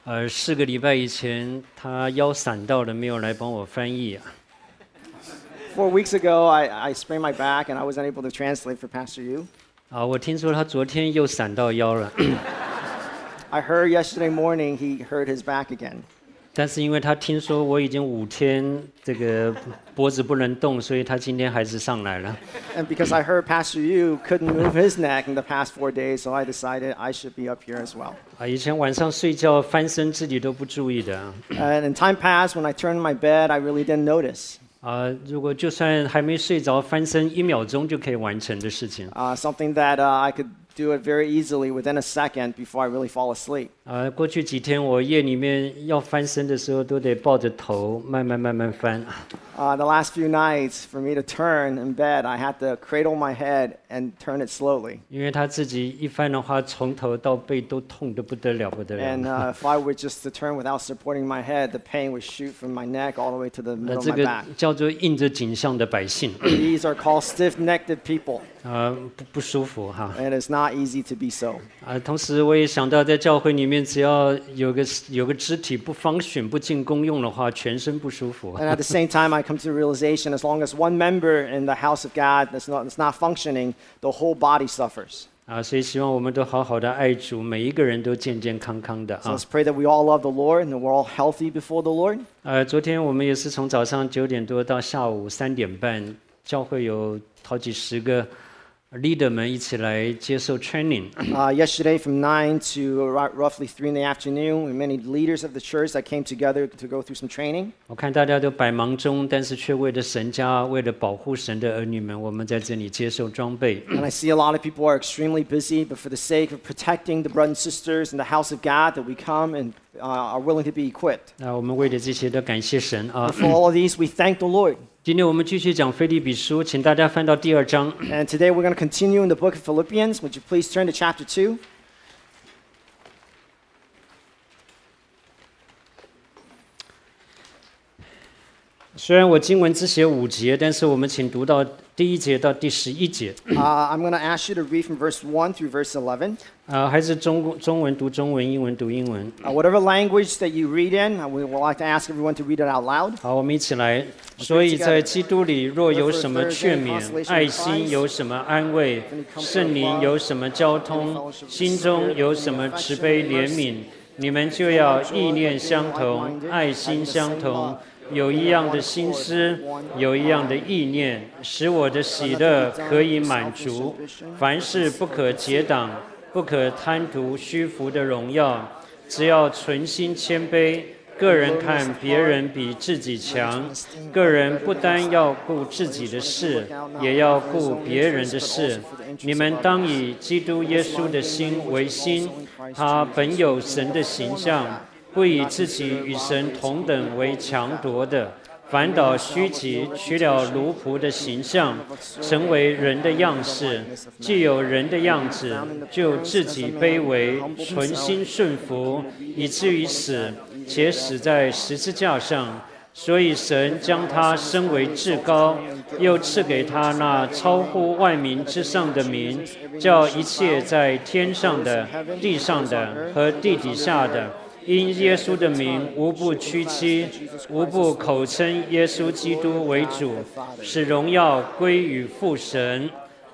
4个礼拜以前他腰闪到了，没有来帮我翻译啊。 4 weeks ago, I sprained my back and I wasn't able to translate for Pastor Yu. 我听说他昨天又闪到腰了。 I heard yesterday morning he hurt his back again. 但是因为他听说我已经5天这个脖子不能动，所以他今天还是上来了。 And because I heard Pastor Yu couldn't move his neck in the past 4 days, so I decided I should be up here as well. 以前晚上睡觉翻身自己都不注意的。 And in time past, when I turned in my bed, I really didn't notice. 如果就算还没睡着，翻身1秒钟就可以完成的事情。 Something that I could do it very easily within a second before I really fall asleep. 过去几天我夜里面要翻身的时候，都得抱着头慢慢翻。 The last few nights, for me to turn in bed, I had to cradle my head and turn it slowly. 因为他自己一翻的话，从头到背都痛得不得了。 And if I were just to turn without supporting my head, the pain would shoot from my neck all the way to the middle of my back. 这个叫做印着景象的百姓。 These are called stiff-necked people. 不舒服哈。 And it's not easy to be so. 同时我也想到，在教会里面，只要有个肢体不function不进功用的话，全身不舒服。 And at the same time, I come to the realization, as long as one member in the house of God is not functioning, the whole body suffers. 所以希望我们都好好的爱主，每一个人都健健康康的。 So let's pray that we all love the Lord and that we're all healthy before the Lord. 昨天我们也是从早上9点多到下午3点半，教会有好几十个leader 们一起来接受 training. Yesterday from 9 to roughly 3 in the afternoon, many leaders of the church that came together to go through some training. 我看大家都百忙中，但是却为了神家，为了保护神的儿女们，我们在这里接受装备。 And I see a lot of people are extremely busy, but for the sake of protecting the brothers and sisters in the house of God, that we come and are willing to be equipped. 我们为了这些都感谢神啊。 For all of these, we thank the Lord. 今天我们继续讲腓立比书，请大家翻到第2章。 And today we're going to continue in the book of Philippians. Would you please turn to chapter 2? 虽然我经文只写5节，但是我们请读到第1节到第11节。 I'm going to ask you to read from verse 1 through verse 11. 还是中文读中文，英文读英文。 Whatever language that you read in, we would like to ask everyone to read it out loud. 好，我们一起来。所以在基督里，若有什么劝勉，爱心有什么安慰，圣灵有什么交通，心中有什么慈悲怜悯，你们就要意念相同，爱心相同，有一样的心思，有一样的意念，使我的喜乐可以满足。凡事不可结党，不可贪图虚浮的荣耀，只要存心谦卑。个人看别人比自己强，个人不单要顾自己的事，也要顾别人的事。你们当以基督耶稣的心为心，他本有神的形象，不以自己与神同等为强夺的，反倒虚己，取了奴仆的形象，成为人的样式。既有人的样子，就自己卑微，存心顺服，以至于死，且死在十字架上。所以神将他升为至高，又赐给他那超乎万民之上的名，叫一切在天上的、地上的和地底下的，因耶稣的名，无不屈膝，无不口称耶稣基督为主，使荣耀归于父神。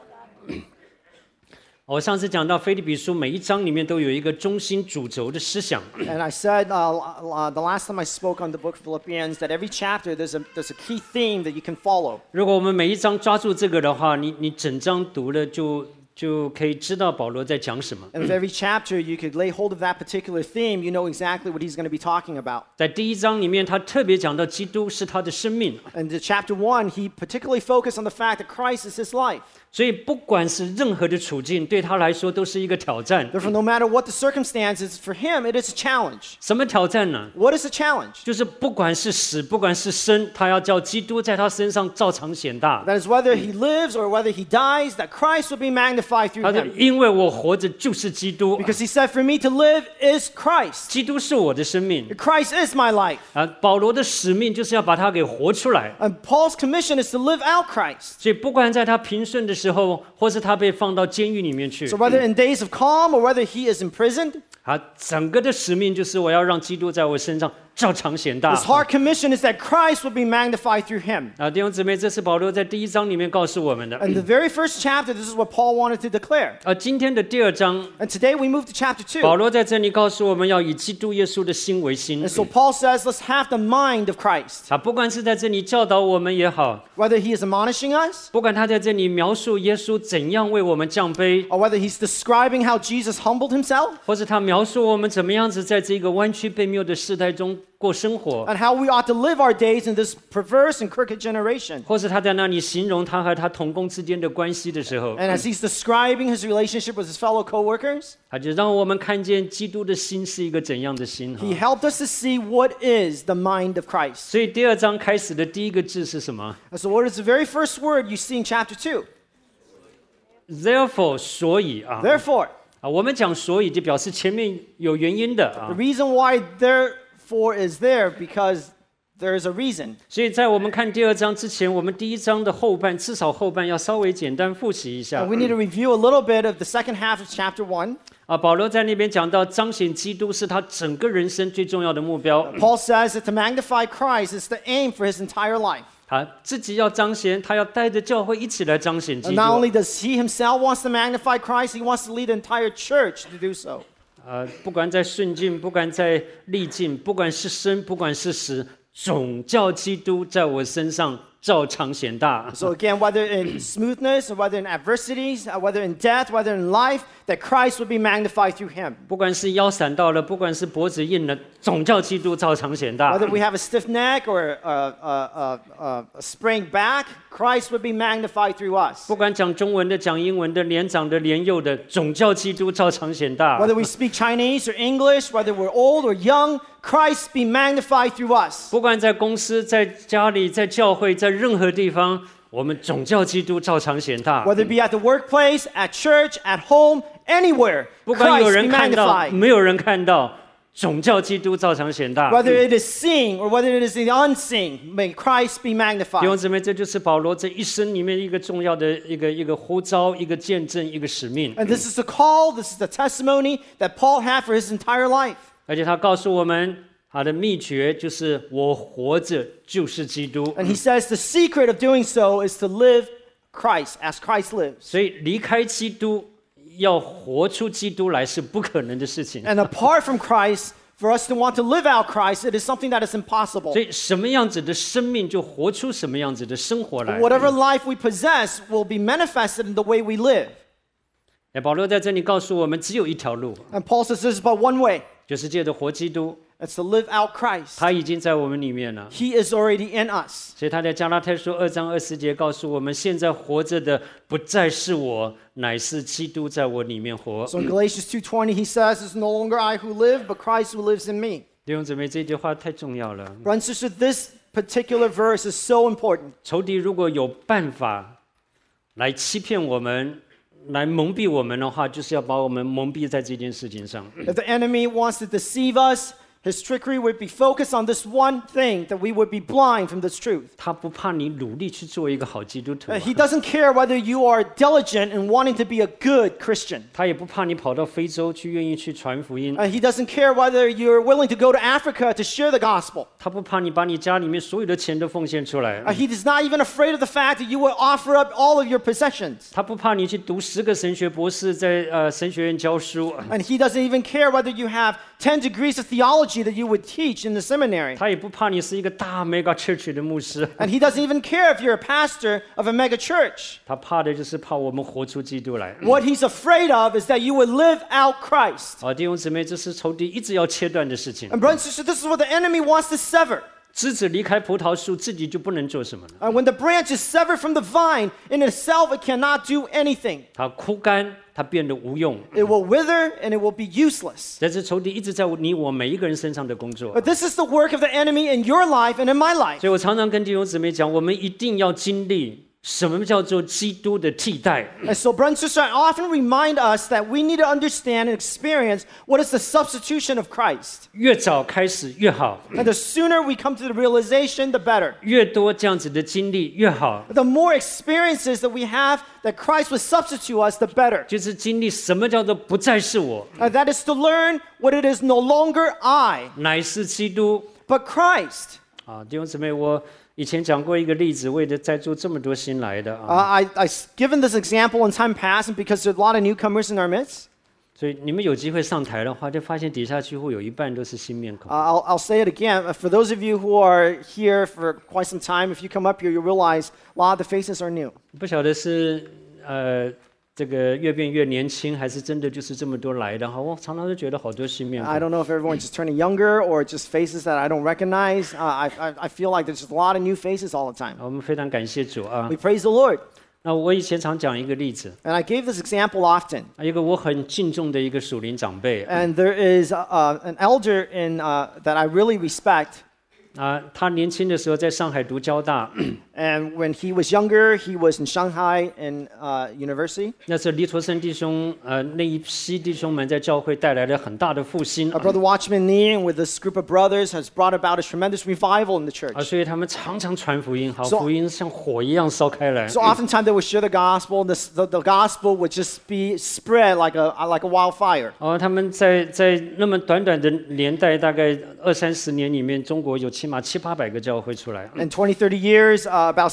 我上次讲到腓立比书每一章里面都有一个中心主轴的思想。 And I said the last time I spoke on the book of Philippians that every chapter there's a key theme that you can follow. 如果我们每一章抓住这个的话，你整章读了就可以知道保罗在讲什么。 And with every chapter you could lay hold of that particular theme, you know exactly what he's going to be talking about. 在第1章里面，他特别讲到基督是他的生命。 And in chapter 1, he particularly focused on the fact that Christ is his life. 所以不管是任何的处境，对他来说都是一个挑战。 Therefore, no matter what the circumstances, for him it is a challenge. 什么挑战呢？ What is the challenge? 就是不管是死，不管是生，他要叫基督在他身上照常显大。 That is whether he lives or whether he dies, that Christ will be magnified through 他说：“ him. 因为我活着就是基督， Because he said, for me to live is Christ. 基督是我的生命。 Christ is my life. 保罗的使命就是要把他给活出来。 And Paul's commission is to live out Christ. 所以不管在他平顺的时候，或是他被放到监狱里面去， So whether in days of calm or whether he is imprisoned, 整个的使命就是我要让基督在我身上照常显大。 His heart commission is that Christ would be magnified through him. 弟兄姊妹，这是保罗在第1章里面告诉我们的。 In the very first chapter, this is what Paul wanted to declare. 今天的第2章， And today we move to chapter 2. 保罗在这里告诉我们要以基督耶稣的心为心。 And so Paul says, let's have the mind of Christ. 不管是在这里教导我们也好， Whether he is admonishing us, 不管他在这里描述耶稣怎样为我们降卑， or whether he's describing how Jesus humbled himself, 或者他描述我们怎么样子在这个弯曲悖谬的世代中过生活， and how we ought to live our days in this perverse and crooked generation. 或是他在那里形容他和他同工之间的关系的时候， And as he's describing his relationship with his fellow co-workers, 他就让我们看见基督的心是一个怎样的心。 he helped us to see what is the mind of Christ. 所以第2章开始的第一个字是什么？ And so what is the very first word you see in chapter 2? Therefore， 所以啊， Therefore. 我们讲所以就表示前面有原因的 The reason why therefore is there because there is a reason. 所以在我们看第2章之前，我们第1章的后半，至少后半要稍微简单复习一下。 And we need to review a little bit of the second half of chapter 1. 保罗在那边讲到，彰显基督是他整个人生最重要的目标。 Paul says that to magnify Christ is the aim for his entire life. 他自己要彰显，他要带着教会一起来彰显基 And 督。 not only does he himself wants to magnify Christ, he wants to lead the entire church to do so. 不管在顺境，不管在逆境，不管是生，不管是死，总叫基督在我身上照常显大。 So again, whether in smoothness or whether in adversities, whether in death, whether in life, that Christ would be magnified through him. 不管是腰闪到了，不管是脖子硬了，总叫基督照常显大。 Whether we have a stiff neck or a sprained back, Christ would be magnified through us. 不管讲中文的、讲英文的、年长的、年幼的，总叫基督照常显大。 Whether we speak Chinese or English, whether we're old or young, Christ be magnified through us. 不管在公司、在家里、在教会、在任何地方，我们总叫基督照常显大。 Whether it be at the workplace, at church, at home, anywhere, 不管有 Christ 人 be 看到， magnified. 没有人看到，总叫基督照常显大。 Whether it is seen or whether it is the unseen, may Christ be 弟兄 magnified. 姊妹，这就是保罗这一生里面一个重要的一个呼召、一个见证、一个使命。 And this is the call, this is the testimony that Paul had for his entire life. 而且他告诉我们，他的秘诀就是我活着就是基督。 And he says the secret of doing so is to live Christ as Christ lives. 所以离开基督，要活出基督来是不可能的事情。 And apart from Christ, for us to want to live out Christ, it is something that is impossible. 所以什么样子的生命，就活出什么样子的生活来。 Whatever life we possess will be manifested in the way we live. 保罗在这里告诉我们，只有一条路， And Paul says this is but one way. 就是借着活基督。 It's to live out Christ. 他已经在我们里面了。 He is already in us. 所以他在加拉太书2章20节告诉我们，现在活着的不再是我，乃是基督在我里面活。 So in Galatians 2:20 he says, it's no longer I who live, but Christ who lives in me. 弟兄姊妹，这句话太重要了。 Brothers and sisters, this particular verse is so important. 仇敌如果有办法来欺骗我们，来蒙蔽我们的话，就是要把我们蒙蔽在这件事情上。 If the enemy wants to deceive us, his trickery would be focused on this one thing, that we would be blind from this truth. 他不怕你努力去做一个好基督徒， He doesn't care whether you are diligent in wanting to be a good Christian. 他也不怕你跑到非洲去，愿意去传福音。 He doesn't care whether you're willing to go to Africa to share the gospel. 他不怕你把你家里面所有的钱都奉献出来。 He is not even afraid of the fact that you will offer up all of your possessions. 他不怕你去读10个神学博士，在神学院教书。 And he doesn't even care whether you have 10 degrees of theology that you would teach in the seminary. 他也不怕你是一个大 mega church 的牧师。 And he doesn't even care if you're a pastor of a mega church. 他怕的就是怕我们活出基督来。 What he's afraid of is that you would live out Christ. 弟兄姊妹，这是仇敌一直要切断的事情。 And brothers and sisters, this is what the enemy wants to sever. 枝子离开葡萄树，自己就不能做什么了。 When the branch is severed from the vine, in itself it cannot do anything. 它枯干，它变得无用。 It will wither and it will be useless. 这是仇敌一直在你我每一个人身上的工作。 But this is the work of the enemy in your life and in my life. 所以我常常跟弟兄姊妹讲，我们一定要经历什么叫做基督的替代？ And so, brothers and sisters, I often remind us that we need to understand and experience what is the substitution of Christ. 越早开始越好， And the sooner we come to the realization, the better. 越多这样子的经历越好。 The more experiences that we have that Christ would substitute us, the better. 就是经历什么叫做不再是我， That is to learn what it is no longer I, 乃是基督。 but Christ. 啊，弟兄姊妹，我以前讲过一个例子，为了在座这么多新来的啊， I've given this example in time past, and because there are a lot of newcomers in our midst, 所以你们有机会上台的话，就发现底下几乎有一半都是新面孔。 I'll say it again. For those of you who are here for quite some time, if you come up here, you'll realize a lot of the faces are new. 不晓得是这个越变越年轻，还是真的就是这么多来的哈？我常常都觉得好多新面 I 孔。 don't know if everyone's just turning younger or just faces that I don't recognize. I feel like there's just a lot of new faces all the time. 我们非常感谢主啊！ We praise the Lord. 那我以前常讲一个例子， And I gave this example often. 一个我很敬重的一个属灵长辈 And there is an elder that I really respect. 啊，他年轻的时候在上海读交大， And when he was younger, he was in Shanghai in university. 那时候黎陀生弟兄那一批弟兄们在教会带来了很大的复兴 Our brother Watchman Nee, with this group of brothers, has brought about a tremendous revival in the 啊， church. 所以他们常常传福音，好， So- 福音像火一样烧开来。 So oftentimes they would share the gospel, and the gospel would just be spread like a wildfire. 哦，他们在那么短短的年代，大概20-30年里面，中国有起码700-800个教会出来。 In 20, 30 years, about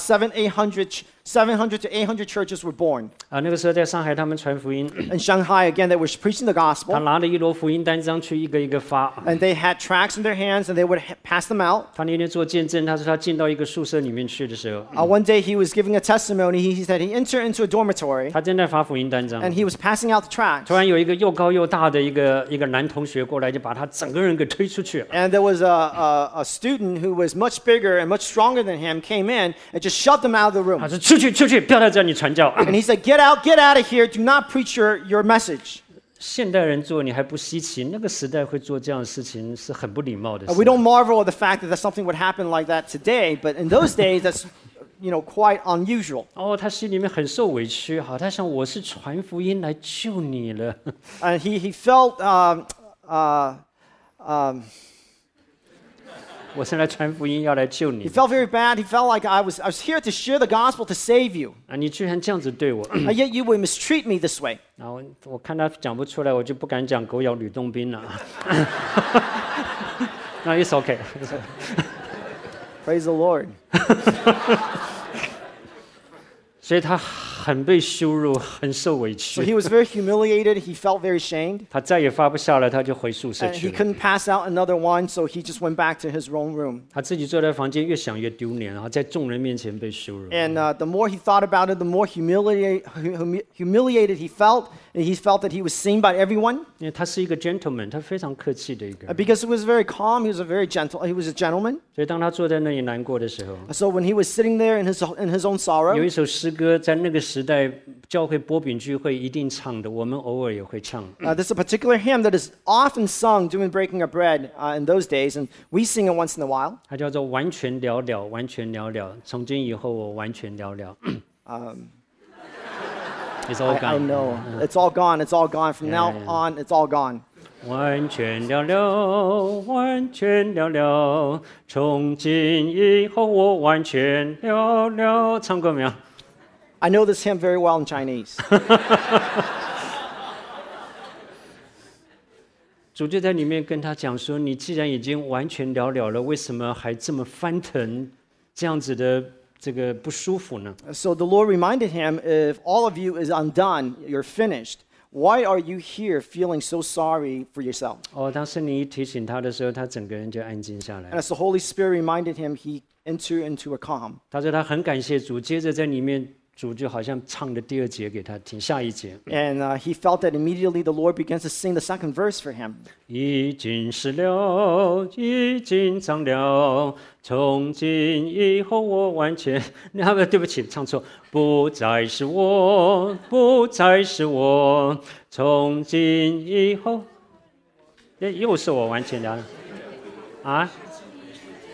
700 to 800 churches were born. 啊，那个时候在上海，他们传福音， In Shanghai, again, they were preaching the 他 gospel, 拿了一摞福音单张去一个一个发。 and they had tracts in their hands, and they would pass them out. 他那天做见证，他说他进到一个宿舍里面去的时候， One day he was giving a testimony. He said he entered into a dormitory, 他正在发福音单张， and he was passing out the tracts. 突然有一个又高又大的一个男同学过来，就把他整个人给推出去了。 And there was a student who was much bigger and much stronger than him came in and just shoved him out of the room. 他说：“出去，不要在这里传教。 And he said, get out of here. Do not preach your message. ” 现代人做你还不稀奇，那个时代会做这样的事情是很不礼貌的事。 We don't marvel at the fact that something would happen like that today, but in those days, that's quite unusual. 哦，他心里面很受委屈，好，他想我是传福音来救你了。 And he felt 我是来传福音要来救你 he felt very bad. He felt like I was here to share the gospel to save you, 啊！你居然这样子对我， and yet you would mistreat me this way. 然后我看他讲不出来，我就不敢讲狗咬吕洞宾了。那 it's okay。 Praise the Lord. 所以他很被羞辱，很受委 So 屈。 he was very humiliated. He felt very shamed. 他再也发不下了，他就回宿舍 And 去 he 了。 couldn't pass out another one, so he just went back to his own room. 他自己坐在房间，越想越丢脸，然后在众人面前被羞辱。 And the more he thought about it, the more humiliated he felt. And he felt that he was seen by everyone. 因为他是一个 gentleman，他非常客气的一个人。 Because he was very calm, he was a gentleman. 所以当他坐在那里难过的时候， So when he was sitting there in his own 有 sorrow, 一首诗歌在那个时代教会波饼聚会一定唱的，我们偶尔也会唱。 there's a particular hymn that is often sung during breaking of bread in those days, and we sing it once in a while. 它叫做完全了了，完全了了。从今以后我完全了了。It's all I gone. know. It's all gone. It's all gone. From now yeah. on, it's all gone. 完全了了，完全了了。从今以后我完全了了。唱过没有？ I know this hymn very well in Chinese. 主就在里面跟他讲说：“你既然已经完全了了了，为什么还这么翻腾，这样子的这个不舒服呢？” So the Lord reminded him, if all of you is undone, you're finished, why are you here feeling so sorry for yourself? 哦，当圣灵一提醒他的时候，他整个人就安静下 And 来。 as the Holy Spirit reminded him, he entered into a calm. 他说他很感谢主，接着在里面主就好像唱的第二节给他听，下一节 And he felt that immediately the Lord begins to sing the second verse for him. 已经湿了，已经脏了，从今以后我完全……对不起，唱错，不再是我，不再是我，从今以后，又是我完全了啊！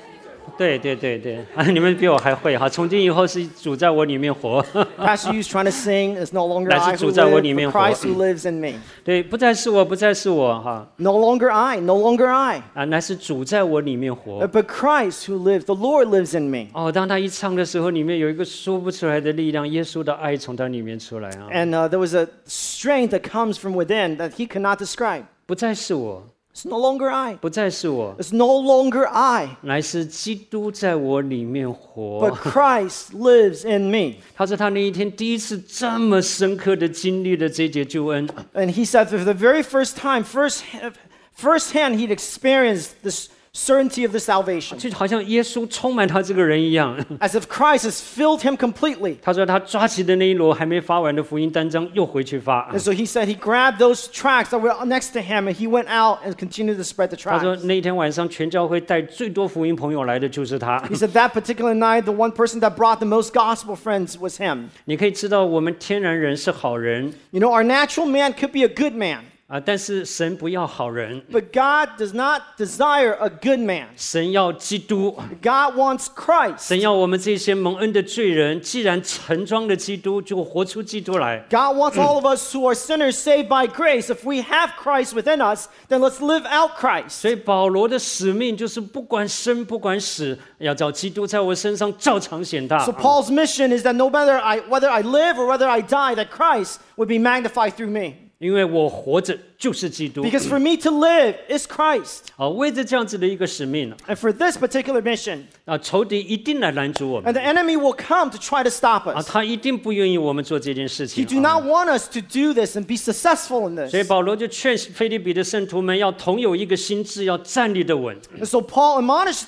对对对对，你们比我还会哈！从今以后是主在我里面活。 Pastor Yu's trying to sing, "It's no longer 乃 I 是 who 主在我 live, 里面 but 活。 Christ who lives in me." 对，不再是我，不再是我哈 No longer I, no longer I, 啊，乃是主在我里面活。 but Christ who lives, the Lord lives in me. 哦，当他一唱的时候，里面有一个说不出来的力量，耶稣的爱从他里面出来啊！ And there was a strength that comes from within that he could not describe. 不再是我， It's no longer I. 不再是我， It's no longer I, 乃是基督在我里面活 but。Christ lives in me. 他说他那一天第一次这么深刻的经历了这节救恩， And he said for the very first time, firsthand, he'd experienced this certainty of the salvation. 就好像耶稣充满他这个人一样。 As if Christ has filled him completely. 他说他抓起的那一摞还没发完的福音单张又回去发。 And so he said he grabbed those tracts that were next to him and he went out and continued to spread the 他说 tracts. 那一天晚上全教会带最多福音朋友来的就是他。 He said that particular night, the one person that brought the most gospel friends was him. 你可以知道我们天然人是好人 You know, our natural man could be a good man, 啊，但是神不要好人， but God does not desire a good man. 神要基督。 God wants Christ. 神要我们这些蒙恩的罪人，既然盛装了基督，就活出基督来。 God wants all of us who are sinners saved by grace. If we have Christ within us, then let's live out Christ. 所以保罗的使命就是不管生不管死，要叫基督在我身上照常显大。 So Paul's mission is that no matter whether I live or whether I die, that Christ would be magnified through me. 因为我活着就是基督。 Because for me to live is Christ. 啊，为着这样子的一个使命 And for this particular mission, 啊，仇敌一定来拦阻我 and 们 the enemy will come to try to stop 啊， us. 他一定不愿意我们做这件事 He 情。 do not want us to do this and be successful in 所以 this. 保罗就劝腓立比的圣徒们要同有一个心志，要站立的稳。 And so Paul admonished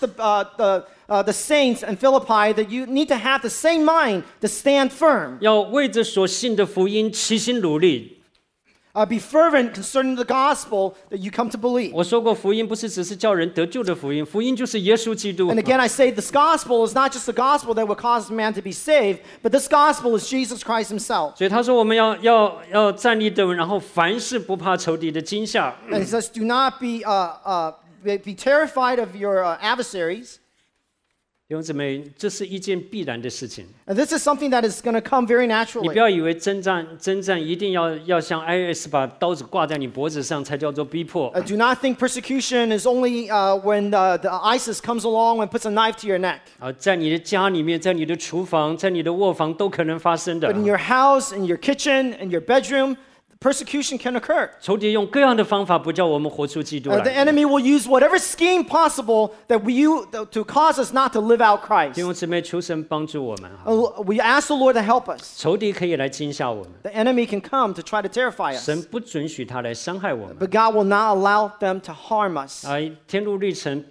the saints in Philippi that you need to have the same mind to stand firm. 要为着所信的福音齐心努力。 Be fervent concerning the gospel that you come to believe. 我说过，福音不是只是叫人得救的福音，福音就是耶稣基督 And。again, I say this gospel is not just the gospel that will cause man to be saved, but this gospel is Jesus Christ himself. 所以他说我们要站立的稳，然后凡事不怕仇敌的惊吓。 And he says, do not be terrified of your adversaries. 弟兄姊妹，这是一件必然的事情。 And this is something that is going to come very 你 naturally. 不要以为征战一定要像 IS 把刀子挂在你脖子上才叫做逼迫。 Do not think persecution is only when the ISIS comes along and puts a knife to your neck. 啊，在你的家里面，在你的厨房，在你的卧房都可能发生的 But。in your house, in your kitchen, in your bedroom, persecution can occur. 仇敌用各样的方法不叫我们活出基督 The 来。 enemy will use whatever scheme possible to cause us not to live out 弟 Christ. 兄姊妹，求神帮助我们哈。 We ask the Lord to help us. 仇敌可以来惊吓我们， The enemy can come to try to terrify us. 神不准许他来伤害我们。 But God will not allow them to harm us. 啊，天路历程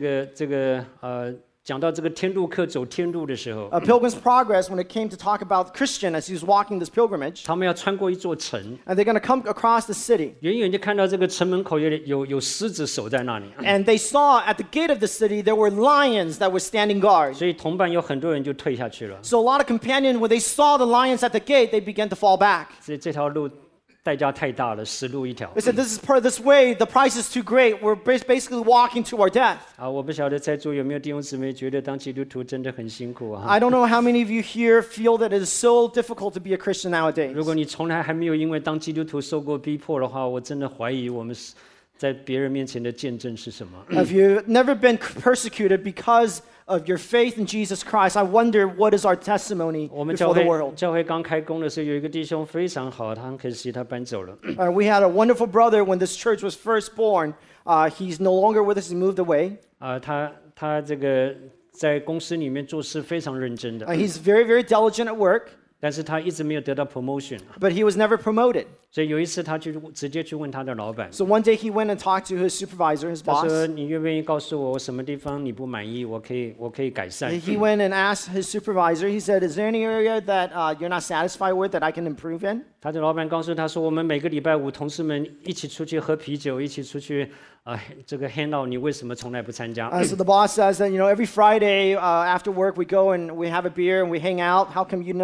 讲到这个天路客走天路的时候， A Pilgrim's Progress, when it came to talk about Christian as he was walking this pilgrimage, 他们要穿过一座城， and they're going to come across the city. 远远就看到这个城门口有狮子守在那里， And they saw at the gate of the city there were lions that were standing guard. 所以同伴有很多人就退下去了。 So a lot of companions, when they saw the lions at the gate, they began to fall back. 这条路代价太大了，死路一条 They said, this way, the price is too great. We're basically walking to our death. 啊！我不晓得在座有没有弟兄姊妹觉得当基督徒真的很辛苦啊？ I don't know how many of you here feel that it is so difficult to be a Christian nowadays. 如果你从来还没有因为当基督徒受过逼迫的话，我真的怀疑我们在别人面前的见证是什么。 If you've never been persecuted because of your faith in Jesus Christ, I wonder what is our testimony 我们 before the world. 教会刚开工的时候，有一个弟兄非常好，他很可惜他搬走了。 We had a wonderful brother when this church was first born. He's no longer with us. He moved away. 啊，他这个在公司里面做事非常认真的， He's very, very diligent at work, 但是他一直没有得到 promotion， but he was never promoted. 所以有一次他就直接去问他的老板， So one day he went and talked to his supervisor, his 他说 boss. 你愿不愿意告诉我什么地方你不满意，我可以改善。 He went and asked his supervisor, he said, is there any area that you're not satisfied with that I can improve in? 他的老板告诉他说，我们每个礼拜五同事们一起出去喝啤酒，一起出去这个 hang out，你为什么从来不参加？ So the boss says that, every Friday after work we go and we have a beer and we hang out. How come you never join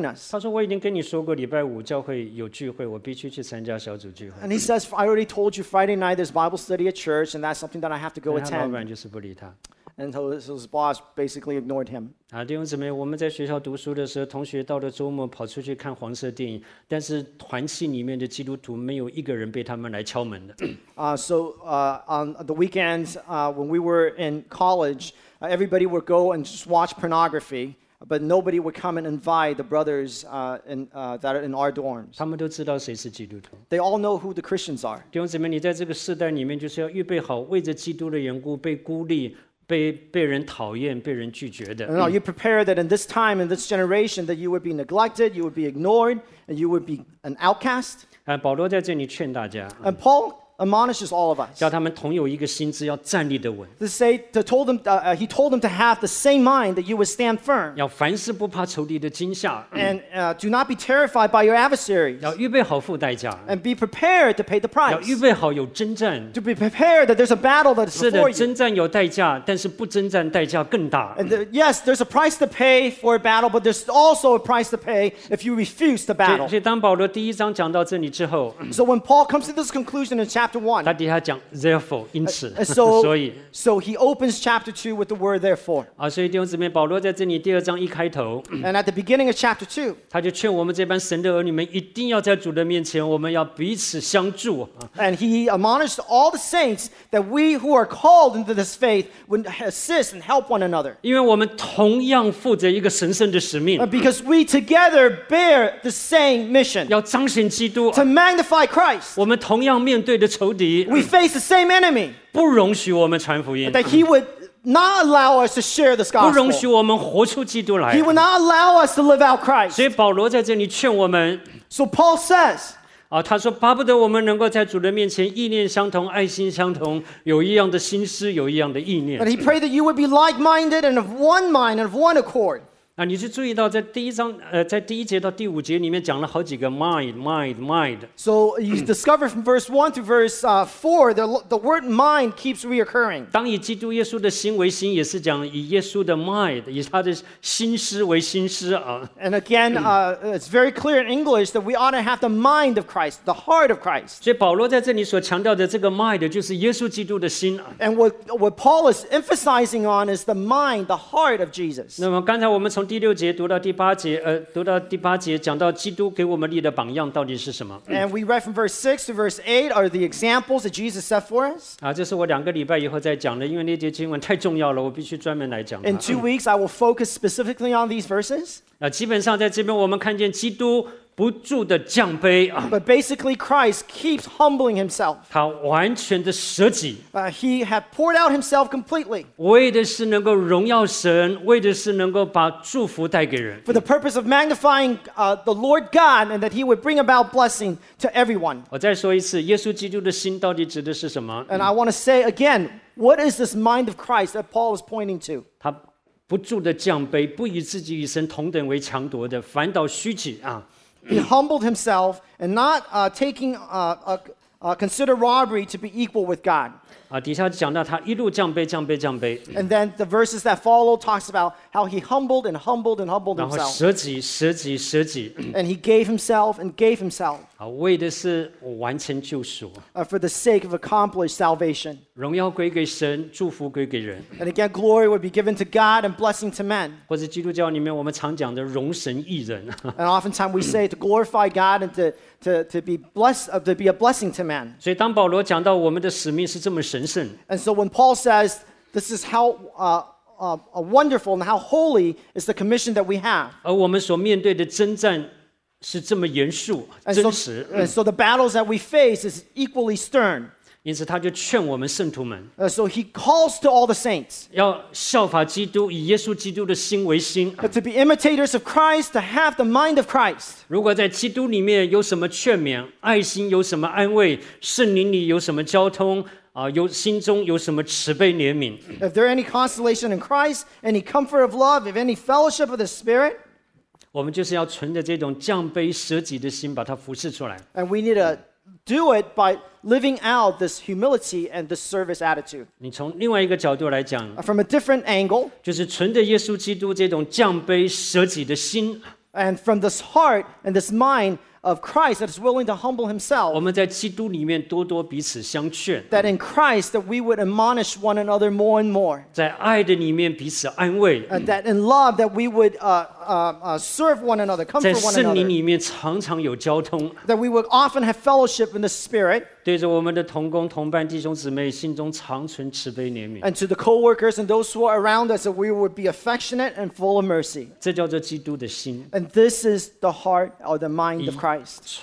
us. 他说我已经跟你说过，礼拜五教会有聚会，我必须去参加小组聚会。 And he says, I already told you Friday night there's Bible study at church, and that's something that I have to go 他老 attend. 板就是不理他。 And so his boss basically ignored him. 弟兄姊妹，我们在学校读书的时候，同学到了周末跑出去看黄色电影，但是团契里面的基督徒没有一个人被他们来敲门的。 So on the weekends, when we were in college, everybody would go and just watch pornography, but nobody would come and invite the brothers that are in our dorms. 他们都知道谁是基督徒。 They all know who the Christians are. 弟兄姊妹，你在这个世代里面，就是要预备好为着基督的缘故被孤立、被人讨厌、被人拒绝的。 And you prepare that in this time, in this generation, that you would be neglected, you would be ignored, and you would be an outcast. 保罗在这里劝大家， And Paul admonishes all of us. 叫他们同有一个心志，要站立得稳， He told them to have the same mind that you would stand firm. 要凡事不怕仇敌的惊吓， And do not be terrified by your adversaries. 要预备好付代价， And be prepared to pay the 要 price. 预备好有征战。 To be prepared that there's a battle that is 是 before 的， you. 征战有代价，但是不征战代价更大。 And yes, there's a price to pay for a battle, but there's also a price to pay if you refuse the 所 battle. 以当保罗第一章讲到这里之后， So when Paul comes to this conclusion in chapter 1, 他底下讲 therefore 因此， so, 所以 so he opens chapter 2 with the word therefore. 所以弟兄姊妹，保罗在这里第二章一开头， And at the beginning of chapter 2, 他就劝我们这班神的儿女们一定要在主的面前，我们要彼此相助。 and he admonished all the saints that we who are called into this faith would assist and help one another. 因为我们同样负责一个神圣的使命， Because we together bear the same mission 要彰显基督。 to magnify Christ. 我们同样面对的仇敌， We face the same enemy, 不容许我们传福音， that he would not allow us to share this 不容许 gospel. 我们活出基督来 He。would not allow us to live out 所 Christ. 以保罗在这里劝我们， So Paul says, 他说巴不得我们能够在主的面前意念相同、爱心相同，有一样的心思，有一样的意念 and。he prayed that you would be like-minded and of one mind and of one accord. 你是注意到在第一章，在第一节到第五节里面讲了好几个 mind。 So you discover from verse 1 to verse 4, the word mind keeps reoccurring. 当以基督耶稣的心为心，也是讲以耶稣的 mind， 以他的心思为心思啊。 And again, it's very clear in English that we ought to have the mind of Christ, the heart of Christ. 所以保罗在这里所强调的这个 mind， 就是耶稣基督的心啊。 And what Paul is emphasizing on is the mind, the heart of Jesus. 那么刚才我们从第6节读到第8节，讲到基督给我们立的榜样到底是什么？ And we read from verse 6 to verse 8 are the examples that Jesus set for us. 这是我2个礼拜以后再讲的，因为那节经文太重要了，我必须专门来讲它。 In 2 weeks, I will focus specifically on these verses. 基本上在这边我们看见基督不住的降卑啊， But basically, Christ keeps humbling himself. 他完全的舍己， He had poured out himself completely 为的是能够荣耀神，为的是能够把祝福带给人。 for the purpose of magnifying the Lord God and that he would bring about blessing to everyone. 我再说一次，耶稣基督的心到底指的是什么？ And I want to say again, what is this mind of Christ that Paul is pointing to? 他不住的降卑，不以自己与神同等为强夺的，反倒虚己啊。 He humbled himself and not consider robbery to be equal with God. 底下讲到他一路降卑。 And then the verses that follow talks about how he humbled and humbled and humbled 然后 himself. 舍己， And he gave himself and gave himself 为的是完成救赎， for the sake of accomplished salvation. 荣耀归给神，祝福归给人。 And again, glory would be given to God and blessing to men. 或者基督教里面我们常讲的容神益人， And oftentimes we say to glorify God and to be blessed, to be a blessing to men. 所以当保罗讲到我们的使命是这么神圣， And so when Paul says this is how wonderful and how holy is the commission that we have. 而我们所面对的征战是这么严肃、 And 真实， so the battles that we face is equally stern. 因此他就劝我们圣徒们 So he calls to all the saints 要效法基督，以耶稣基督的心为心。 to be imitators of Christ, to have the mind of Christ. 如果在基督里面有什么劝勉、爱心有什么安慰，圣灵里有什么交通心中有什么慈悲怜悯， If there any consolation in Christ, any comfort of love, if any fellowship of the Spirit, 我们就是要存着这种降卑舍己的心，把它服侍出来。 and we need to do it by living out this humility and this service attitude. 你从另外一个角度来讲， From a different angle, 就是存着耶稣基督这种降卑舍己的心， And from this heart and this mind of Christ that is willing to humble 我 himself, 们在基督里面多多彼此相劝， that in Christ that we would admonish one another more and more, 在爱的里面彼此安慰， and that in love that we would serve one another, 在 comfort one 圣灵 another, 里面常常有交通， that we would often have fellowship in the Spirit, 对着我们的同工同伴弟兄姊妹，心中常存慈悲怜悯， and to the co-workers and those who are around us, that we would be affectionate and full of mercy. 这叫做基督的心。 And this is the heart or the mind of Christ.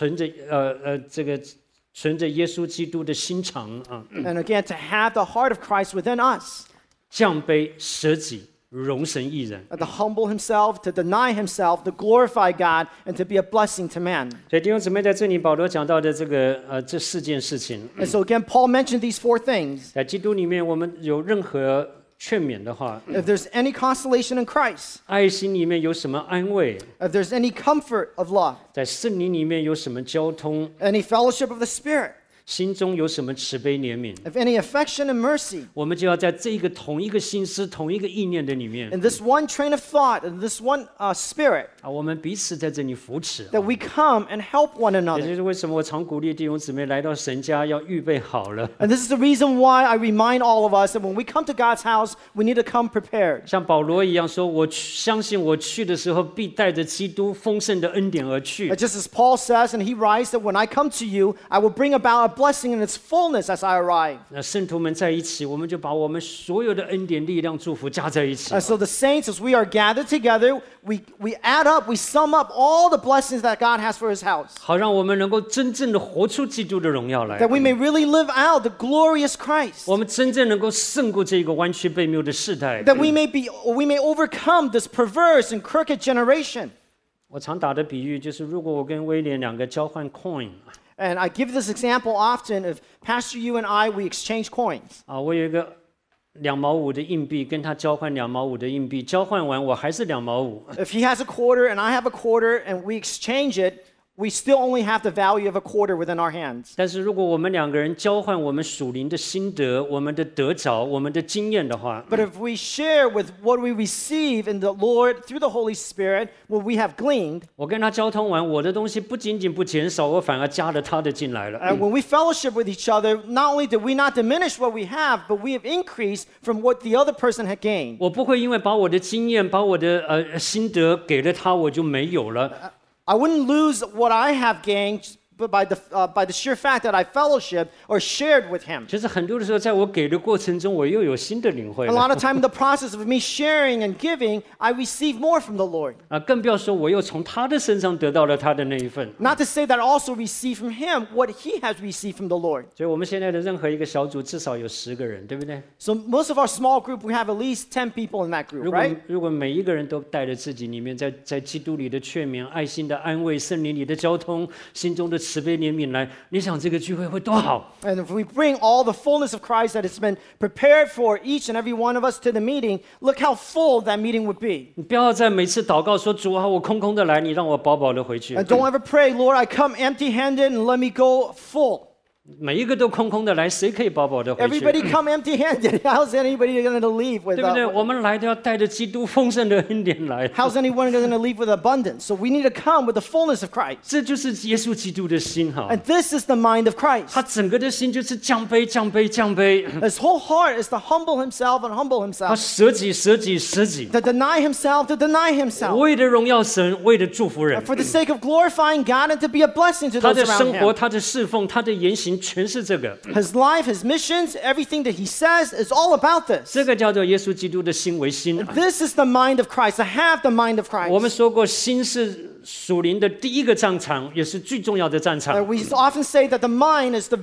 存着耶稣基督的心肠啊， And again, to have the heart of Christ within us, 降卑舍己，容神一人。 to humble himself, to deny himself, to glorify God, and to be a blessing to man. 所以弟兄姊妹，在这里保罗讲到的这四件事情， And so again, Paul mentioned these 4 things. 在基督里面，我们有任何劝勉的话， If there's any consolation in Christ, 爱心里面有什么安慰， if there's any comfort of love, 在圣灵里面有什么交通， any fellowship of the Spirit, 心中有什么慈悲怜悯， if any affection and mercy, 我们就要在这个同一个心思、同一个意念的里面 in this one train of thought, in this one spirit, 啊，我们彼此在这里扶持。 that we come and help one 也 another. 就是为什么我常鼓励弟兄姊妹来到神家要预备好了。 And this is the reason why I remind all of us that when we come to God's house, we need to come prepared. 像保罗一样说，我相信我去的时候必带着基督丰盛的恩典而去。 Just as Paul says, and he writes that when I come to you, I will bring about a blessing in its fullness as I arrive. 那圣徒们在一起，我们就把我们所有的恩典、力量、祝福加在一起。 And so the saints, as we are gathered together, we add up, we sum up all the blessings that God has for his house, 好让我们能够真正的活出基督的荣耀来， that we may really live out the glorious Christ, 我们真正能够胜过这个弯曲悖谬的世代。 that we may overcome this perverse and crooked generation. 我常打的比喻就是，如果我跟威廉两个交换 coin And I give this example often of Pastor you and I, we exchange coins. 啊，我有一个2毛5的硬币，跟他交换2毛5的硬币，交换完我还是2毛5。 If he has a quarter and I have a quarter and we exchange it, we still only have the value of a quarter within our hands. 但是如果我们两个人交换我们属灵的心得、我们的得着、我们的经验的话， But if we share with what we receive in the Lord through the Holy Spirit, what we have gleaned, 我跟他交通完，我的东西不仅仅不减少，我反而加了他的进来了。 and when we fellowship with each other, not only did we not diminish what we have, but we have increased from what the other person had gained. 我不会因为把我的经验、把我的心得给了他，我就没有了。 I wouldn't lose what I have gained but by the sheer fact that I fellowship or shared with him. 其实很多的时候，在我给的过程中，我又有新的领会 A lot 了 of time in the process of me sharing and giving, I receive more from the Lord. 啊，更不要说我又从他的身上得到了他的那一份。 Not to say that I also receive from him what he has received from the Lord. 所以我们现在的任何一个小组至少有10个人，对不对？ So most of our small group, we have at least 10 people in that group, 如果 right? 如果每一个人都带着自己里面在基督里的劝勉、爱心的安慰、圣灵里的交通、心中的慈悲怜悯来，你想这个聚会会多好？ And if we bring all the fullness of Christ that has been prepared for each and every one of us to the meeting, look how full that meeting would be. 你不要再每次祷告说主啊，我空空的来，你让我饱饱的回去。 And don't ever pray, Lord, I come empty-handed and let me go full. 每一个都空空的来，谁可以饱饱的回去？ Everybody come empty-handed. How's anybody going to leave 对不对？ without? 我们来都要带着基督丰盛的恩典来。 How's anyone going to leave with abundance? So we need to come with the fullness of Christ. 这就是耶稣基督的心哈， And this is the mind of Christ. 他整个的心就是降卑、降卑、降卑， His whole heart is to humble himself and humble 他 himself. 舍己、舍己、舍己， To deny himself, to deny himself. 为了荣耀神，为了祝福人， For the sake of glorifying God and to be a blessing to 他 those 的 around 生活、 him. 他的侍奉、他的言行，全是这个。 His life, his missions, everything that he says is all about this. 这个叫做耶稣基督的心为心。 This is the mind of Christ, to have the mind of 我们 Christ. 说过，心是属灵的第一个战场，也是最重要的战场。 We often say that the mind is the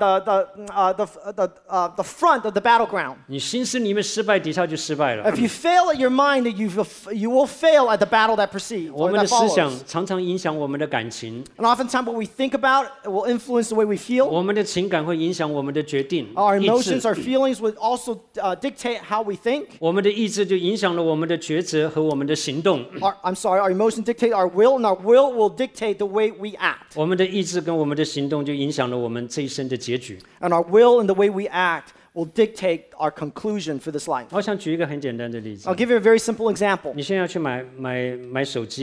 front of the battleground. 你心思里面失败，底下就失败了。 If you fail at your mind, you will fail at the battle that precedes 我 or 们的 that 思想 follows. 常常影响我们的感情， And oftentimes what we think about will influence the way we feel. 我们的情感会影响我们的决定、 Our 意 emotions, 志。 our feelings would also dictate how we think. 我们的意志就影响了我们的抉择和我们的行动。 Our emotions dictate our will, and our will will dictate the way we act. 我们的意志跟我们的行动就影响了我们这一生的结局。 And our will and the way we act will dictate our conclusion for this life. 我想举一个很简单的例子 I'll，give you a very simple example. 你现在要去买手机，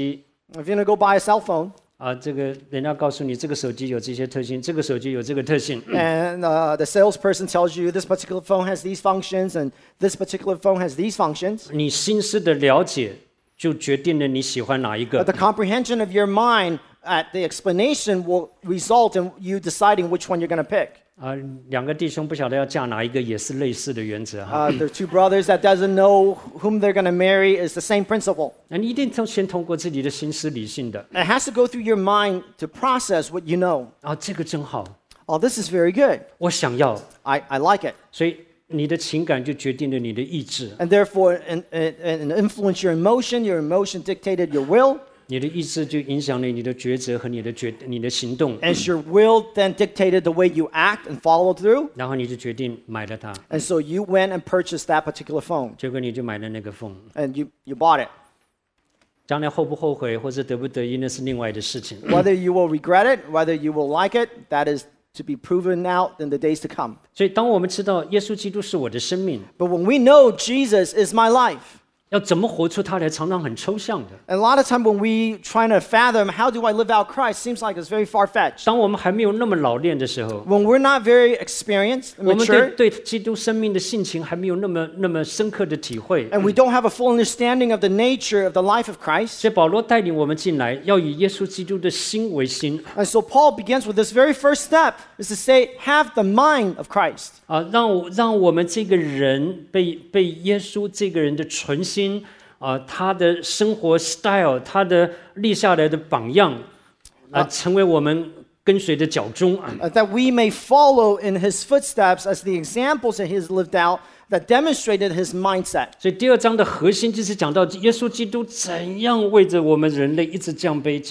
If you're going to go buy a cell phone, 这个人家告诉你这个手机有这些特性，这个手机有这个特性， and the salesperson tells you this particular phone has these functions and this particular phone has these functions. 你心思的了解就决定了你喜欢哪一 But 个。 the comprehension of your mind at the explanation will result in you deciding which one you're going to pick. 两个弟兄不晓得要嫁哪一个，也是类似的原则哈。 The two brothers that doesn't know whom they're going to marry is the same principle. 那你一定先通过自己的心思理性的。 It has to go through your mind to process what you know. 这个真好， Oh, this is very good. 我想要， I like it. 所以你的情感就决定了你的意志， And therefore, and influence your emotion dictated your will, 你的意志就影响了你的抉择和你的行动， and your will then dictated the way you act and follow through. 然后你就决定买了它， And so you went and purchased that particular phone, 结果你就买了那个phone。 and you bought it. 将来后不后悔或者得不得意，那是另外的事情。 Whether you will regret it, whether you will like it, that is to be proven out in the days to come. 所以，当我们知道耶稣基督是我的生命， But when we know Jesus is my life, 要怎么活出它来，常常很抽象的。 and a lot of time when we trying to fathom how do I live out Christ, seems like it's very far-fetched. 当我们还没有那么老练的时候， When we're not very experienced, 我们 mature, 对基督生命的性情还没有那么深刻的体会， and we don't have a full understanding of the nature of the life of Christ. 所以保罗带领我们进来，要以耶稣基督的心为心 And so Paul begins with this very first step is to say, have the mind of Christ. 让我们这个人被耶稣这个人的存心他的生活 style， 他的立下来的榜样成为我们跟随的脚踪 That we may follow in his footsteps as the examples that he has lived out that demonstrated his mindset. 所以第二章的核心就是讲到耶稣基督怎样为着我们人类一直降卑。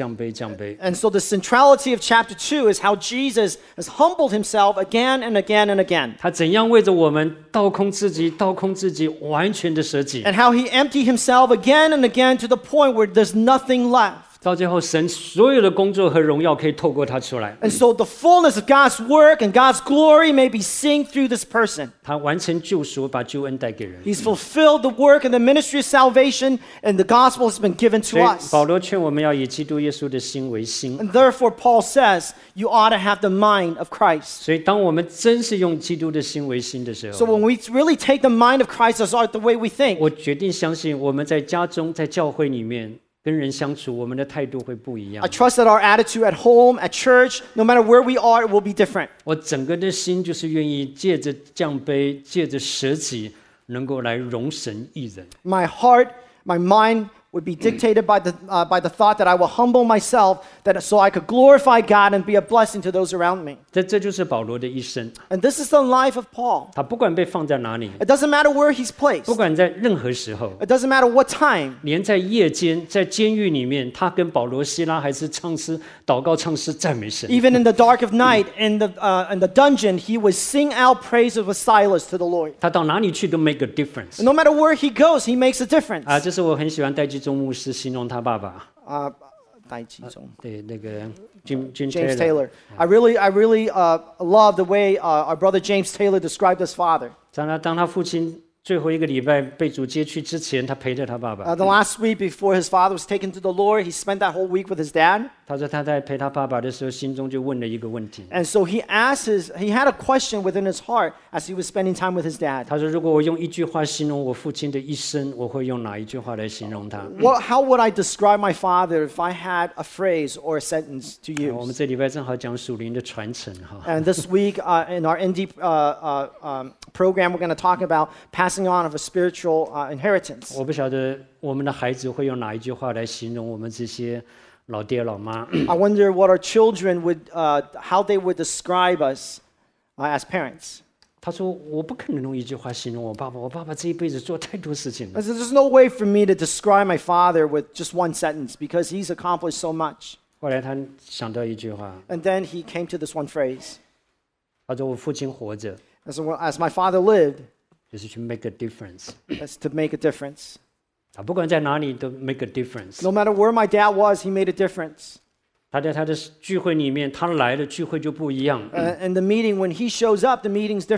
And so the centrality of chapter 2 is how Jesus has humbled himself again and again and again. 他怎样为着我们倒空自己，完全的舍己， And how he emptied himself again and again to the point where there's nothing left. 到最后神所有的工作和荣耀可以透过他出来。 And so the fullness of God's work and God's glory may be seen through this person. 他完成救赎，把救恩带给人。 He's fulfilled the work and the ministry of salvation, and the gospel has been given 所 to 以 us. 保罗劝我们要以基督耶稣的心为心。 And therefore, Paul says, you ought to have the mind of Christ. 所以当我们真是用基督的心为心的时 So 候， when we really take the mind of Christ as the way we think, 我决定相信我们在家中、在教会里面跟人相处，我们的态度会不一样 I。trust that our attitude at home, at church, no matter where we are, it will be different. 我整个的心就是愿意借着降卑，借着舍己，能够来容神益人。 My heart, my mind would be dictated by the thought that I will humble myself so I could glorify God and be a blessing to those around me. 这就是保罗的一生。 And this is the life of Paul. 他不管被放在哪里， It doesn't matter where he's placed. 不管在任何时候， It doesn't matter what time. 连在夜间、在监狱里面，他跟保罗、希拉还是唱诗、祷告、唱诗、赞美神。 Even in the dark of night, in the dungeon, he would sing out praises with Silas to the Lord. 他到哪里去都 make a difference。 And no matter where he goes, he makes a difference. 这是我很喜欢戴基宗牧师形容他爸爸。对，那个 James Taylor. I really love the way our brother James Taylor described his father. 当他父亲最后一个礼拜被主接去之前，他陪着他爸爸。 The last week before his father was taken to the Lord, he spent that whole week with his dad. 他说他在陪他爸爸的时候，心中就问了一个问题。 And so he had a question within his heart as he was spending time with his dad. 他说：“如果我用一句话形容我父亲的一生，我会用哪一句话来形容他？” How would I describe my father if I had a phrase or a sentence to 我们 use? 这礼拜正好讲属灵的传承哈。 And this week in our ND program, we're going to talk about passing on of a spiritual inheritance. 我不晓得我们的孩子会用哪一句话来形容我们这些老爹老妈。 I wonder what our children how they would describe us as parents. 他说：“我不可能用一句话形容我爸爸，我爸爸这一辈子做太多事情了。” I said, there's no way for me to describe my father with just one sentence because he's accomplished so much. 后来他想到一句话， And then he came to this one phrase. 他说：“我父亲活着 As my father lived, 就是去 make a difference， that's to make a difference. 不管在哪里都 make a difference。 No matter where my dad was, he made a difference. 他在他的聚会里面，他来的聚会就不一样。 In the meeting, when he shows up, the meeting's different.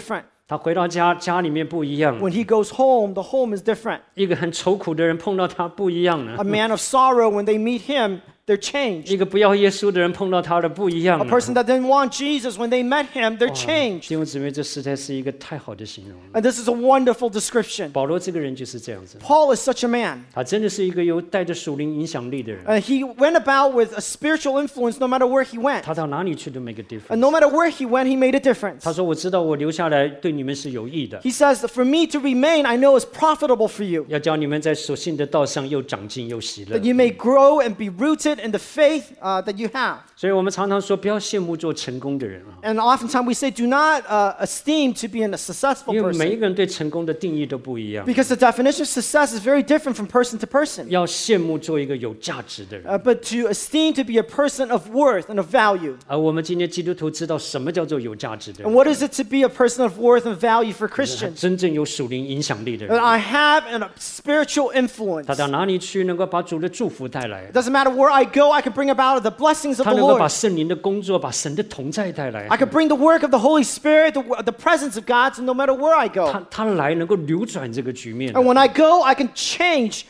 他回到家，家里面不一样了。 When he goes home, the home is different. 一个很愁苦的人碰到他不一样了。 A man of sorrow, when they meet him, they're changed. 一个不要耶稣的人碰到他的不一样 A 了。 person that didn't want Jesus, when they met him, they're changed. 弟兄姊妹，这实在是一个太好的形容了。 And this is a wonderful description. 保罗这个人就是这样子， Paul is such a man. 他真的是一个有带着属灵影响力的人。 He went about with a spiritual influence no matter where he went. 他到哪里去都 make a And difference。 no matter where he went, he made a difference. 他说：“我知道我留下来对你们是有益的， He says, for me to remain, I know is profitable for you. 要叫你们在所信的道上又长进又喜乐。 That you may grow and be rooted in the faith that you have. ” 所以我们常常说，不要羡慕做成功的人啊， And oftentimes we say, do not esteem to be a successful 因为每一 person. 个人对成功的定义都不一样。 Because the definition of success is very different from person to person. 要羡慕做一个有价值的人。 But to esteem to be a person of worth and of value. 而我们今天基督徒知道什么叫做有价值的 And 人， what is it to be a person of worth and value for 他 Christians? 真正有属灵影响力的 That 人。 I have a spiritual influence. 他到哪里去能够把主的祝福带来 It？ doesn't matter where I go, I can bring about the blessings of 他 the 能够把 Lord. 圣灵的工作，把神的同在带来 I。can bring the work of the Holy Spirit, the presence of God, so no matter where I go. 他来能够扭转这个局面。 And when I go, I can change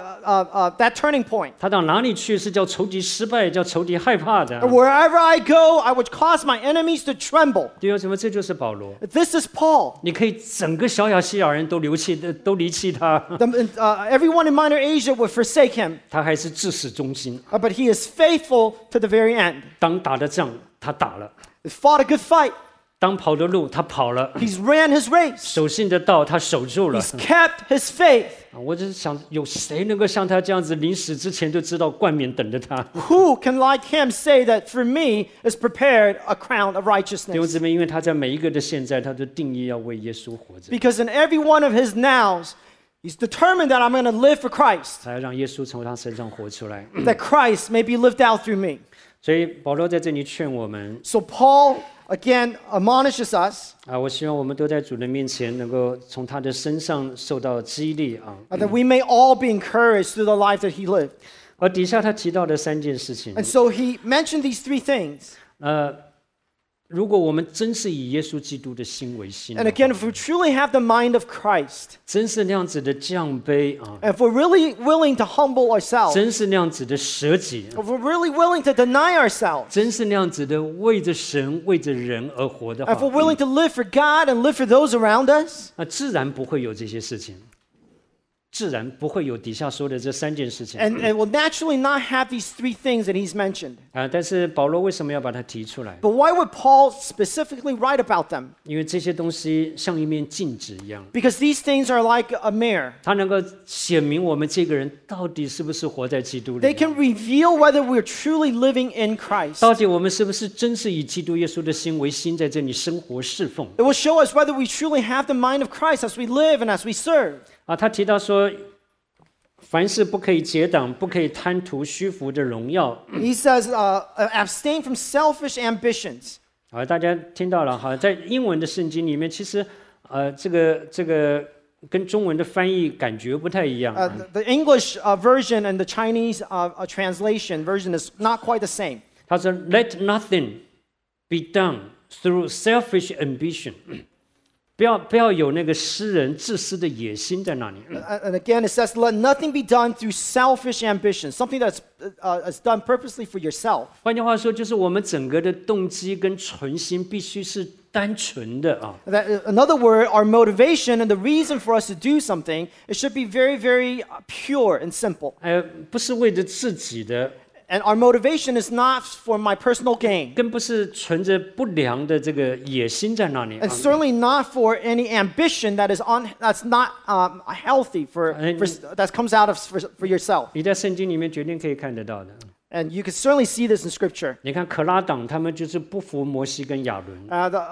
that turning point. 他到哪里去是叫仇敌失败，叫仇敌害怕的 And。wherever I go, I would cause my enemies to tremble. 弟兄姊妹，这就是保罗。 This is Paul. 你可以整个小亚细亚人都离弃他， Everyone in Minor Asia would forsake him, 他还是至死忠心。 but he is faithful to the very end. 当打的仗，他打了； He fought a good fight. 当跑的路，他跑了； He's ran his race. 守信的道，他守住了。 He's kept his faith. 我就是想，有谁能够像他这样子，临死之前就知道冠冕等着他？ Who can, like him, say that for me is prepared a crown of 弟兄 righteousness? 姊妹，因为他在每一个的现在，他都定义要为耶稣活着， Because in every one of his nows, he's determined that I'm going to live for Christ, 他要让耶稣从他身上活出来。 that Christ may be lived out through me. 所以保罗在这里劝我们 So Paul, again, admonishes us 我希望我们都在主的面前，能够从他的身上受到激励啊。 that we may all be encouraged through the life that he lived. 而底下他提到的3件事情， And so he mentioned these three things. 如果我们真是以耶稣基督的心为心的 And 话， again, if we truly have the mind of Christ, 真是那样子的降卑啊， if we're really willing to humble ourselves, 真是那样子的舍己， if we're really willing to deny ourselves, 真是那样子的为着神、为着人而活的 if we're 话， willing to live for God and live for those around us, 那自然不会有这些事情，自然不会有底下说的这3件事情 and will naturally not have these three things that he's mentioned. 但是保罗为什么要把它提出来？ But why would Paul specifically write about them? 因为这些东西像一面镜子一样， Because these things are like a mirror. 它能够显明我们这个人到底是不是活在基督 They 里， can reveal whether we're truly living in Christ. 到底我们是不是真是以基督耶稣的心为心，在这里生活侍奉。 It will show us whether we truly have the mind of Christ as we live and as we serve. 他提到说，凡事不可以结党，不可以贪图虚浮的荣耀。 He says, abstain from selfish ambitions. 大家听到了哈，在英文的圣经里面，其实这个跟中文的翻译感觉不太一样。 The English version and the Chinese translation version is not quite the same. 他说 ，Let nothing be done through selfish ambition 不要有那个私人自私的野心在那里。 And again, it says, let nothing be done through selfish ambition, something that's done purposely for yourself. 换句话说，就是我们整个的动机跟存心必须是单纯的啊。 In other words, our motivation and the reason for us to do something, it should be very, very pure and simple. 不是为着自己的， And our motivation is not for my personal gain. 更不是存着不良的这个野心在那里。 And certainly not for any ambition that's not healthy that comes out of for yourself. 你在圣经里面绝对可以看得到的。 And you can certainly see this in Scripture. 你看可拉党他们就是不服摩西跟亚伦，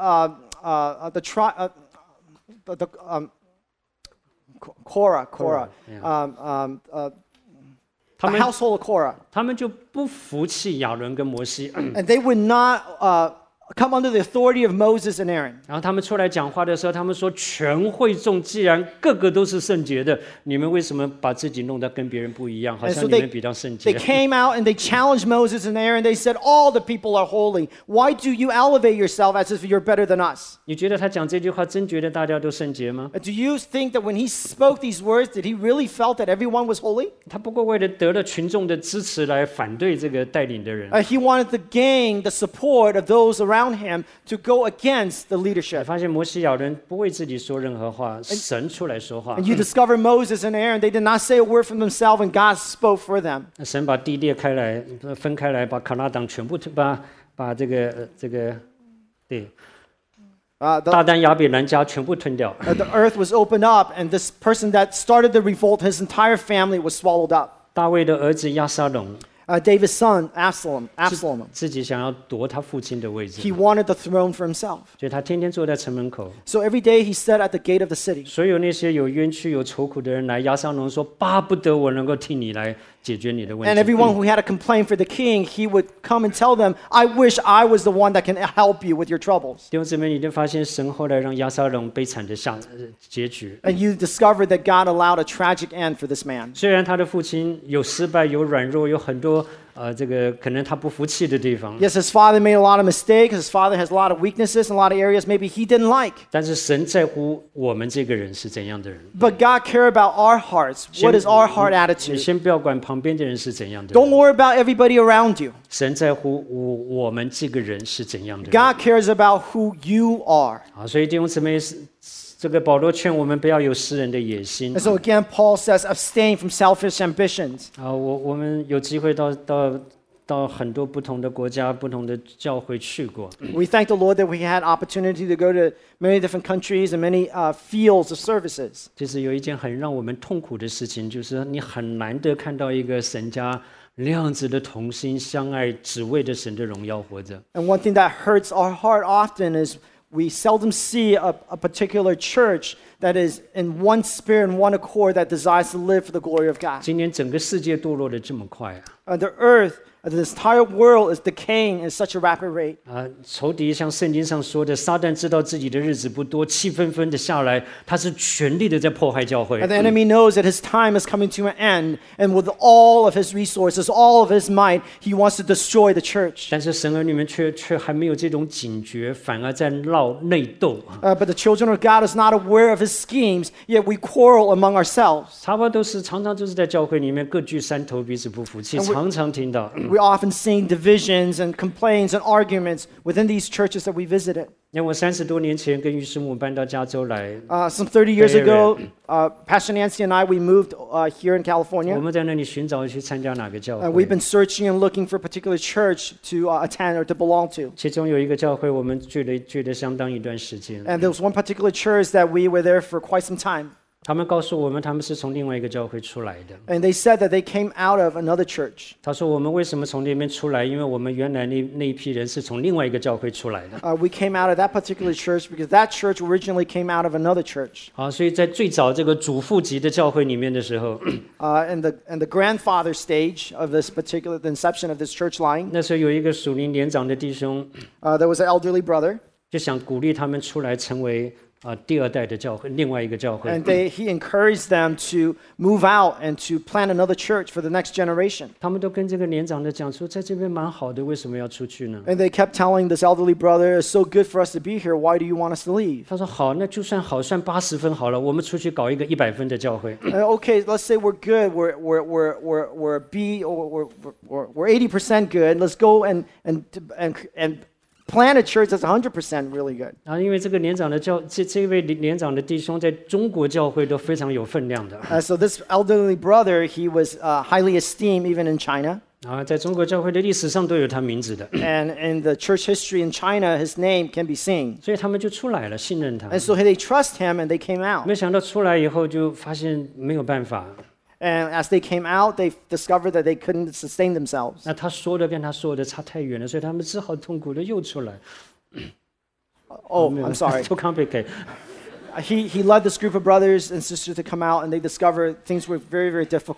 Korah, the household of Korah. 他们就不服气亚伦跟摩西， And they would not come under the authority of Moses and Aaron. 然后他们出来讲话的时候，他们说：“全会众既然个个都是圣洁的，你们为什么把自己弄得跟别人不一样？好 And 像 so 你们比较圣洁。” they came out and they challenged Moses and Aaron. They said, all the people are holy. Why do you elevate yourself as if you're better than us? 你觉得他讲这句话，真觉得大家都圣洁吗？ Do you think that when he spoke these words, did he really felt that everyone was holy? 他不过为了得了群众的支持来反对这个带领的人。 He wanted to gain the support of those around him to go against the 你 leadership. 发现摩西亚人不为自己说任何话，神出来说话 And。you discover Moses and Aaron, they did not say a word from themselves, and God spoke for them. 神把地裂开来，分开来，把卡纳党全部把这个对 The 大丹亚比兰家全部吞掉。 the earth was opened up, and this person that started the revolt, his entire family was swallowed up. 大卫的儿子亚沙龙 David's son, Absalom, 自己想要夺他父亲的位置， he wanted the throne for himself. 所以他天天坐在城门口。 So every day he sat at the gate of the city. 所有那些有冤屈、有愁苦的人来，亚沙龙说：“巴不得我能够替你来解决你的问 And 题。” everyone who had a complaint for the king, he would come and tell them, I wish I was the one that can help you with your troubles. 弟兄姊妹，你就发现神后来让亚沙龙悲惨的结局。 And you discovered that God allowed a tragic end for this man. 虽然他的父亲有失败、有软弱、有很多这个可能他不服气的地方， Yes, his father made a lot of mistakes. His father has a lot of weaknesses and a lot of areas maybe he didn't like. 但是神在乎我们这个人是怎样的人。 But God cares about our hearts. What is our heart 你 attitude? 先不要管旁边的人是怎样的人， Don't worry about everybody around you. 神在乎我们这个人是怎样的人。 God cares about who you are. 好，所以弟兄姊妹，这个保罗劝我们不要有私人的野心 And so again, Paul says, abstain from selfish ambitions. 啊。我们有机会到很多不同的国家、不同的教会去过。 We thank the Lord that we had opportunity to go to many different countries and many fields of services. 其实有一件很让我们痛苦的事情，就是你很难得看到一个神家那样子的同心相爱，只为着神的荣耀活着。 And one thing that hurts our heart often is we seldom see a particular church that is in one spirit and one accord that desires to live for the glory of God. 今年整个世界堕落的这么快啊！ The earth, the entire world is decaying at such a rapid rate. 仇敌像圣经上说的，撒旦知道自己的日子不多，气愤愤的下来，他是全力的在迫害教会。 And the enemy knows that his time is coming to an end, and with all of his resources, all of his might, he wants to destroy the church. 但是神儿女们却还没有这种警觉，反而在闹内斗。 But the children of God is not aware of his schemes, yet we quarrel among ourselves. 差不多常常就是在教会里面各据山头，彼此不服气，常常听到。 We often see divisions and complaints and arguments within these churches that we visited. 因为我30多年前跟于师母搬到加州来， Some 30 years ago, Pastor Nancy and I, we moved here in 我 California. 们在那里寻找去参加哪个教 We've 会。 been searching and looking for a particular church to attend or to belong to. 其中有一个教会，我们聚了相当一段时间。 And there was one particular church that we were there for quite some time. 他们告诉我们，他们是从另外一个教会出来的。 And they said that they came out of another church. 他说：“我们为什么从那边出来？因为我们原来那一批人是从另外一个教会出来的。 We came out of that particular church because that church originally came out of another church. 好，所以在最早这个祖父级的教会里面的时候， In the grandfather stage of this particular, the inception of this church line, 那时候有一个属灵年长的弟兄， there was an elderly brother, 就想鼓励他们出来成为第二代的教会，另外一个教会。 and he encouraged them to move out and to plant another church for the next generation. 他们都跟这个年长的讲说，在这边蛮好的，为什么要出去呢？ And they kept telling this elderly brother, "It's so good for us to be here. Why do you want us to leave?" 他说：“好，那就算好，算80分好了，我们出去搞一个100分的教会。 Okay, let's say we're good. We're B or we're 80% good. Let's go and plant a church that's 100% really good. ” 然后因为这个年长的这位年长的弟兄在中国教会都非常有分量的。 So this elderly brother, he was highly esteemed even in China. 在中国教会的历史上都有他名字的， And in the church history in China, his name can be seen. 所以他们就出来了，信任他。 And so they trust him and they came out. 没想到出来以后就发现没有办法， And as they came out, they discovered that they couldn't sustain themselves. 那他说的跟他说的差太远了，所以他们只好痛苦的又出来。 Oh, I'm sorry. Too complicated. He led this group of brothers and sisters to come out, and they discovered things were very, very difficult.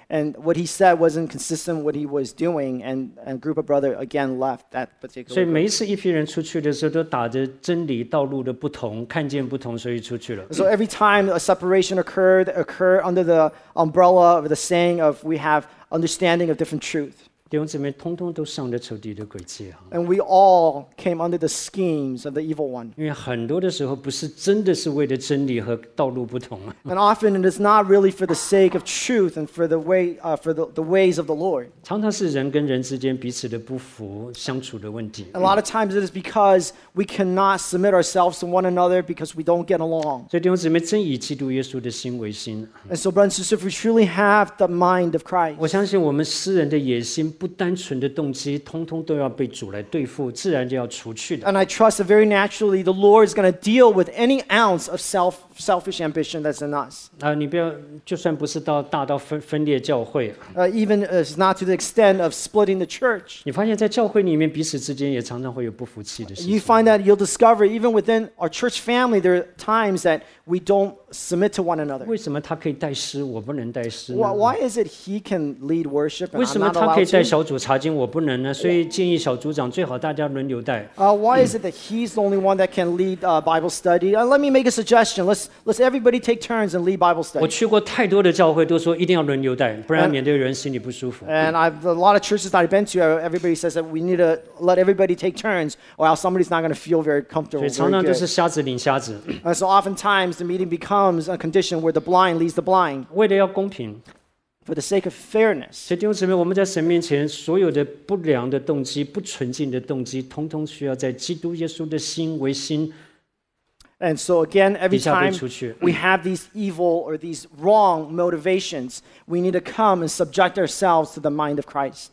and what he said wasn't consistent with what he was doing, and a group of brothers again left that 所以 particular 每 group. 一次一批人出去的时候，都打着真理道路的不同，看见不同，所以出去了。 So every time a separation occurred under the umbrella of the saying of we have understanding of different truth. 弟兄姊妹，通通都上了仇敌的诡计哈。 And we all came under the schemes of the evil one. 因为很多的时候不是真的是为了真理和道路不同啊， And often it is not really for the sake of truth and for the ways of the Lord. 常常是人跟人之间彼此的不服相处的问题。 A lot of times it is because we cannot submit ourselves to one another because we don't get along. 所以弟兄姊妹，真以基督耶稣的心为心。 And so, brothers and sisters, if we truly have the mind of Christ, 我相信我们诗人的野心，不单纯的动机，通通都要被主来对付，自然就要除去的。 and I trust that very naturally the Lord is going to deal with any ounce of selfish ambition that's in us. 你不要，就算不是大到分裂教会， Even it's not to the extent of splitting the church. 你发现在教会里面彼此之间也常常会有不服气的事 You 情。 find that you'll discover even within our church family, there are times that we don't submit to one another. 为什么他可以带诗，我不能带诗呢？ Why is it he can lead worship and 为 I'm 什么 not 他可以 allowed 带 to? 小组查经，我不能呢？所以建议小组长最好大家轮流带。 Why is it that he's the only one that can lead Bible study? Let me make a suggestion. Let's everybody take turns and lead Bible 我 study. 去过太多的教会，都说一定要轮流带，不然免得有人心里不舒服。 And a lot of churches that I've been to, everybody says that we need to let everybody take turns, or else somebody's not going to feel very 所 comfortable. 以常 Very 常都 good. 是瞎子领瞎子。 So oftentimes the meeting becomes a condition where the blind leads the blind 为了要公平， for the sake of fairness. 所以弟兄姊妹，我们在神面前所有的不良的动机、不纯净的动机，通通需要在基督耶稣的心为心 And so again, every 底下被 time 除去。 we have these evil or these wrong motivations, we need to come and subject ourselves to the mind of Christ.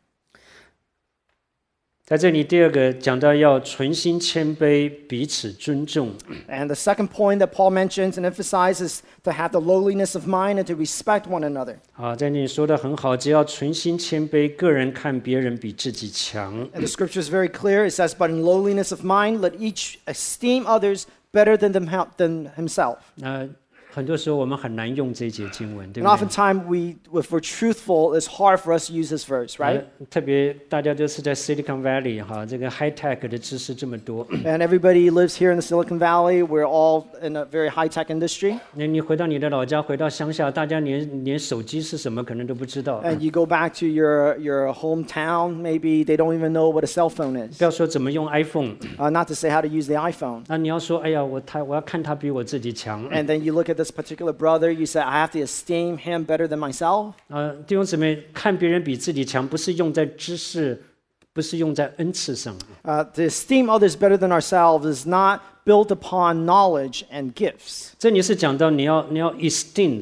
在这里，第二个讲到要存心谦卑，彼此尊重。 And the second point that Paul mentions and emphasizes to have the lowliness of mind and to respect one another. 在那里说的很好，只要存心谦卑，个人看别人比自己强。 And the scripture is very clear. It says, "But in lowliness of mind, let each esteem others better than himself." 很多时候我们很难用这一节经文，对 And 不对？ oftentimes, if we're truthful, it's hard for us to use this verse, right? 特别大家都是在 Silicon Valley 这个 high tech 的知识这么多， And everybody lives here in the Silicon Valley. We're all in a very high-tech industry. 那你回到你的老家，回到乡下，大家连手机是什么可能都不知道。 And you go back to your hometown, maybe they don't even know what a cell phone is. 不要说怎么用 iPhone， Not to say how to use the iPhone. 那你要说，哎呀，我要看他比我自己强。 And then you look at this particular brother, you say, I have to esteem him better than myself. 弟兄姊妹，看别人比自己强，不是用在知识，不是用在恩赐上。 To esteem others better than ourselves is not built upon knowledge and gifts. 这里是讲到你要 esteem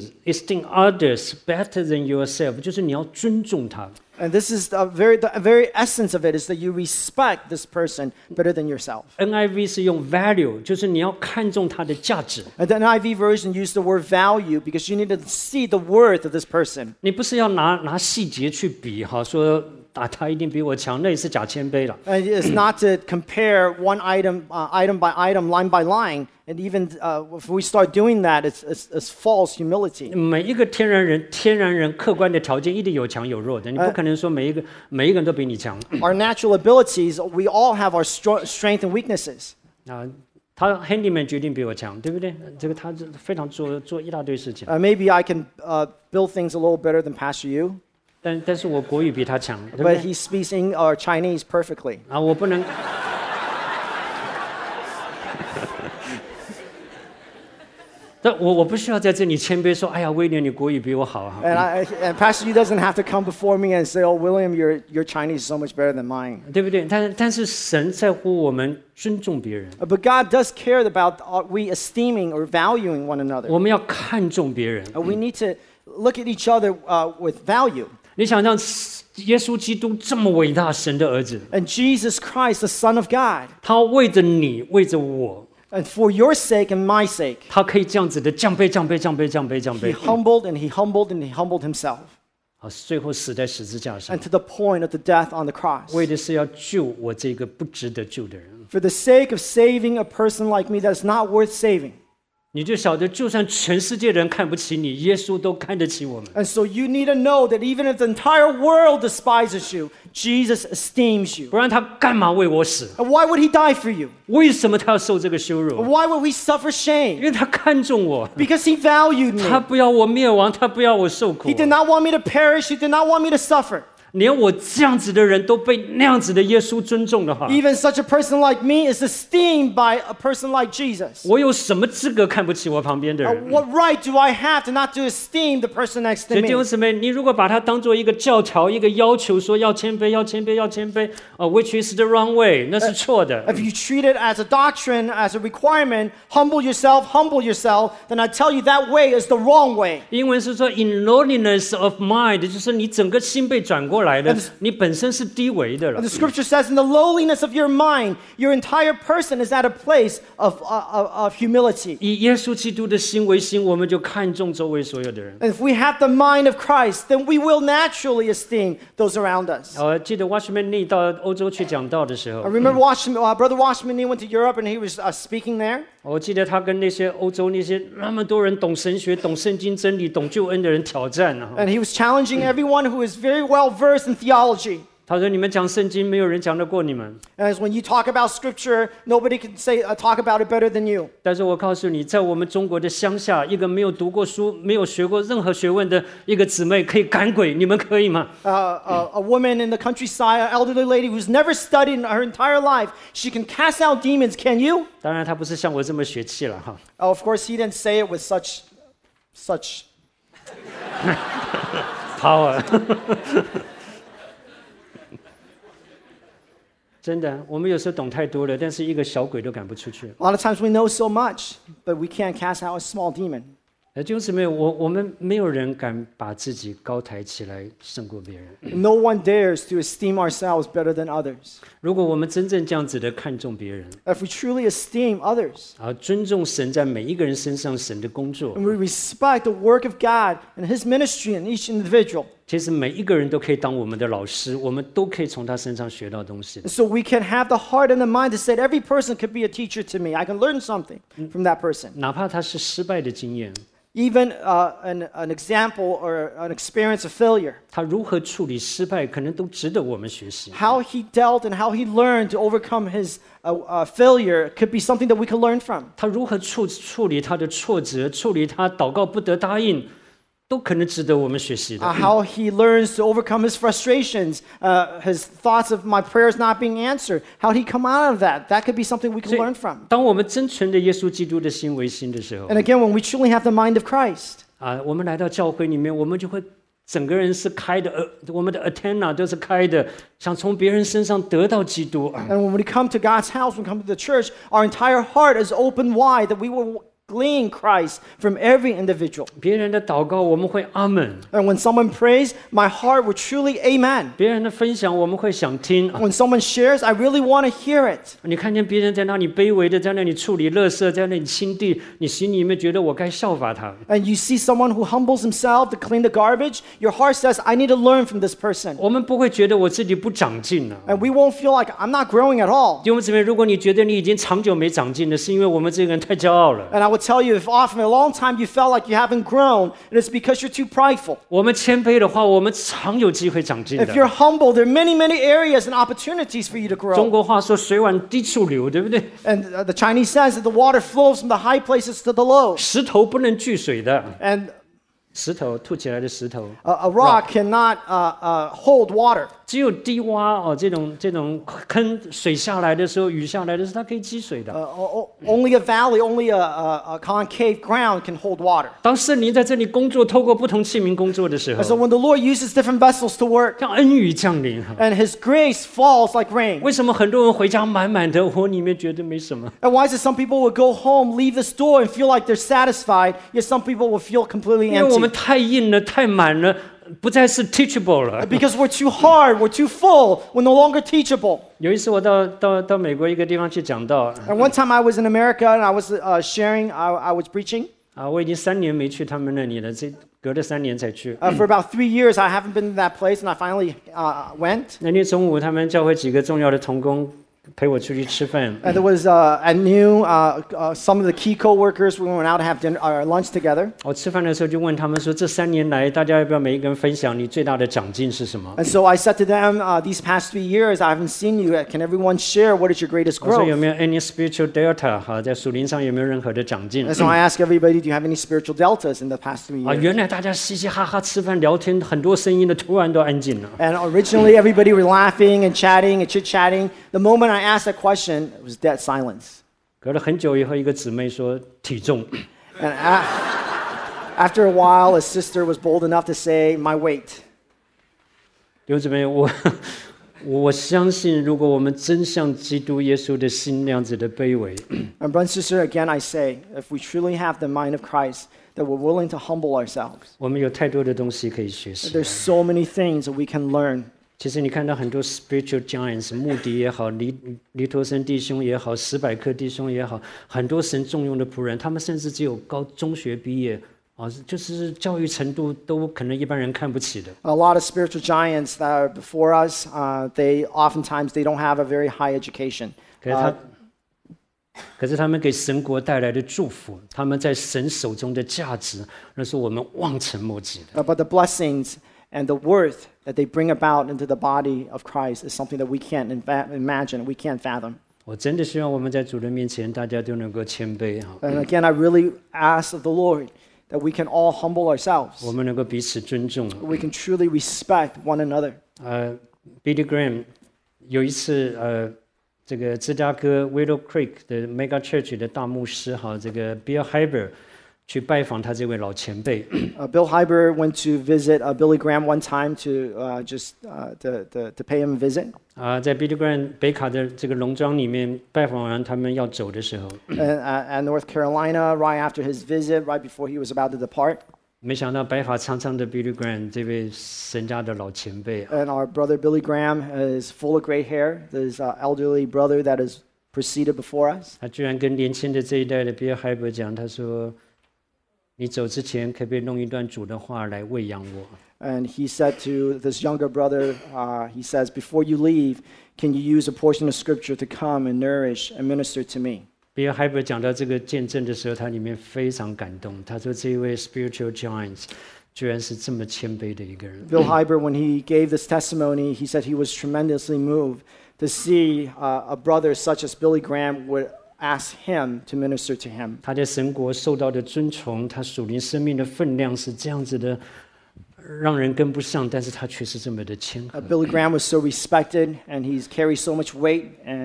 others better than yourself， 就是你要尊重他。 And this is the very essence of it is that you respect this person better than yourself. NIV 是用 value， 就是你要看重他的价值。 And the NIV version used the word value because you need to see the worth of this person. 你不是要拿细节去比说他一定比我强，那也是假谦卑了。 And it's not to compare one item, item by item, line by line. And even if we start doing that, it's false humility. 每一个天然人客观的条件一定有强有弱的，你不可能说每一个人都比你强。 Our natural abilities, we all have our strength and weaknesses. 他 handyman 决定比我强，对不对？这个他非常做一大堆事情。 Maybe I can build things a little better than Pastor Yu, 但是我国语比他强，对不 but 对？ he speaks Chinese perfectly. 我不能。但我不需要在这里谦卑说，哎呀，威廉你国语比我好哈。 And Pastor Yu doesn't have to come before me and say, "Oh, William, your Chinese is so much better than mine." 对不对？但是神在乎我们尊重别人， But God does care about we esteeming or valuing one another. 我们要看重别人。 We need to look at each other with value. 你想让耶稣基督这么伟大，神的儿子， And Jesus Christ, the Son of God, 他为着你，为着我， and for your sake and my sake, 他可以这样子的降卑。 he humbled and he humbled and he humbled himself, 最后死在十字架上 and，to the point of the death on the cross. 为的是要救我这个不值得救的人。 For the sake of saving a person like me that is not worth saving. 你就晓得，就算全世界人看不起你，耶稣都看得起我们。 And so you need to know that even if the entire world despises you, Jesus esteems you. 不然他干嘛为我死？ And why would he die for you? 为什么他要受这个羞辱？ Why would we suffer 因 shame? 为他看重我， Because he valued 他 me. 不要我灭亡，他不要我受苦 He。did not want me to perish. He did not want me to suffer. 连我这样子的人都被那样子的耶稣尊重的话， Even such a person like me is esteemed by a person like Jesus. 我有什么资格看不起我旁边的人？ What right do I have to not to esteem the person next 所 to 以弟兄 me? 姊妹，你如果把它当做一个教条、一个要求，说要谦卑、要谦卑、要谦卑，which is the wrong way， 那是错的。 If you treat it as a doctrine, as a requirement, humble yourself, then I tell you that way is the wrong way. 英文是说 in lowliness of mind， 就是你整个心被转过来了，你本身是低微的了 And。the scripture says, in the lowliness of your mind, your entire person is at a place of humility. 以耶稣基督的心为心，我们就看重周围所有的人。 And if we have the mind of Christ, then we will naturally esteem those around us. 记得 Watchman Nee 到欧洲去讲道的时候 I，remember Brother Watchman Nee went to Europe and he was speaking there. 我记得他跟那些欧洲那些那么多人懂神学、懂圣经真理、懂救恩的人挑战啊。 And he was challenging everyone who is very well versed in theology. 他说：“你们讲圣经，没有人讲得过你们。 As when you talk about scripture, nobody can talk about it better than you. 但是我告诉你，在我们中国的乡下，一个没有读过书、没有学过任何学问的一个姊妹可以赶鬼，你们可以吗？ A woman in the countryside, an elderly lady who's never studied in her entire life, she can cast out demons. Can you? 当然，她不是像我这么学气了哈。 Of course, he didn't say it with such. power 真的，我们有时候懂太多了，但是一个小鬼都赶不出去。 A lot of times we know so much, but we can't cast out a small demon. 弟兄姊妹，我们没有人敢把自己高抬起来胜过别人。 No one dares to esteem ourselves better than others. 如果我们真正这样子的看重别人， If we truly esteem others 尊重神在每一个人身上神的工作， and we respect the work of God and His ministry in each individual, 其实每一个人都可以当我们的老师，我们都可以从他身上学到东西。 so we can have the heart and the mind to say every person could be a teacher to me. I can learn something from that person. 哪怕他是失败的经验， Even an example or an experience of failure. 他如何处理失败，可能都值得我们学习。 How he dealt and how he learned to overcome his failure could be something that we can learn from. 他如何处理他的挫折，处理他祷告不得答应，都可能值得我们学习的。 How he learns to overcome his frustrations, his thoughts of my prayers not being answered. How did he come out of that? That could be something we can 所以 learn from. 当我们真存的耶稣基督的心为心的时候， And again, when we truly have the mind of Christ, 我们来到教会里面，我们就会整个人是开的，我们的 antenna 都是开的，想从别人身上得到基督。 and when we come to God's house, when we come to the church, our entire heart is open wide that we will glean Christ from every individual. 别人的祷告，我们会阿门； And when someone prays, my heart will truly amen. 别人的分享，我们会想听。 When someone shares, I really want to hear it. 你看见别人在那里卑微的在那里处理垃圾，在那里清地，你心里面觉得我该效法他。 And you see someone who humbles himself to clean the garbage, your heart says, I need to learn from this person. 我们不会觉得我自己不长进了。 And we won't feel like I'm not growing at all. 弟兄姊妹，如果你觉得你已经长久没长进了，是因为我们这个人太骄傲了。 And I would tell you, if often a long time you felt like you haven't grown, it is because you're too prideful. 我们谦卑的话，我们常有机会长进 If you're 的。 humble, there are many, many areas and opportunities for you to 中 grow. 国话说“水往低处流”，对不对？ And the Chinese says that the water flows from the high places to the low. 石头不能聚水的， And 石头凸起来的石头， a rock cannot hold water. 只有低洼这种坑水下来的时候，雨下来的时候，它可以积水的。 Only a valley, only a concave ground can hold water. 当圣灵在这里工作，透过不同器皿工作的时 And so 候， when the Lord uses different vessels to work 让恩雨降临。 and His grace falls like rain. 为什么很多人回家满满的，我里面觉得没什么？ And why is it some people will go home, leave this door, and feel like they're satisfied, yet some people will feel completely 因为我们 empty? 太硬了，太满了，不再是 teachable 了。 Because we're too hard, we're too full, we're no longer teachable. 有一次我到美国一个地方去讲道， And one time I was in America and I was sharing, I was preaching. 我已经3年没去他们那里了，隔了3年才去。 For about 3 years, I haven't been to that place, and I finally went. 那天中午，他们教会几个重要的同工陪我出去吃饭。 And there was I knew some of the key co-workers. We went out to have lunch together. 我吃饭的时候就问他们说，这3年来，大家要不要每一个人分享你最大的长进是什么？ And so I said to them, these past 3 years, I haven't seen you. Can everyone share what is your greatest 我说 growth? 有没有 any spiritual delta？ 好，在属灵上有没有任何的长进？ And so I asked everybody, do you have any spiritual deltas in the past 3 years? 原来大家嘻嘻哈哈吃饭聊天，很多声音的突然都安静了。 And originally, everybody were laughing and chatting and chit-chatting. The moment I asked that question, it was dead silence. 隔了很久以后，一个姊妹说体重， And after a while, a sister was bold enough to say, my weight. 弟兄姊妹，我相信，如果我们真像基督耶稣的心那样子的卑微， And brother and sister, again I say, if we truly have the mind of Christ, that we're willing to humble ourselves. 我们有太多的东西可以学习。 There's so many things that we can learn. 其实你看到很多 spiritual giants， 穆迪也好，黎托森弟兄也好，史百克弟兄也好，很多神重用的仆人，他们甚至只有中学毕业啊，就是教育程度都可能一般人看不起的。 A lot of spiritual giants that are before us, they oftentimes they don't have a very high education. 可是他们给神国带来的祝福，他们在神手中的价值，那是我们望尘莫及的。 But the blessings and the worth that they bring about into the body of Christ is something that we can't imagine, we can't fathom. 我真的希望我们在主的面前，大家都能够谦卑哈。 And again, I really ask of the Lord that we can all humble ourselves. 我们能够彼此尊重。 We can truly respect one another. Billy Graham 有一次这个芝加哥 Willow Creek 的 Mega Church 的大牧师哈，这个 Bill Hybels 去拜访他这位老前辈。 Bill Hybels went to visit Billy Graham one time to to pay him a visit. 在 Billy Graham 北卡的这个农庄里面拜访完，他们要走的时候， And at North Carolina, right after his visit, right before he was about to depart, 没想到白发苍苍的 Billy Graham 这位神家的老前辈 and our brother Billy Graham is full of gray hair. This elderly brother that is preceded before us. 他居然跟年轻的这一代的 Bill Hybels 讲，他说：“你走之前，可不可以弄一段主的话来喂养我？” And he said to this younger brother, he says, before you leave, can you use a portion of scripture to come and nourish and minister to me? Bill Hybels 讲到这个见证的时候，他里面非常感动。他说：“这一位 spiritual giants 居然是这么谦卑的一个人。” Bill Hybels, when he gave this testimony, he said he was tremendously moved to see a brother such as Billy Graham would ask him to minister to him. 他在神国受到的尊崇，他属灵生命的分量是这样子的，让人跟不上，但是他却是这么的谦和。 Billy Graham was so respected, and he's carried so much weight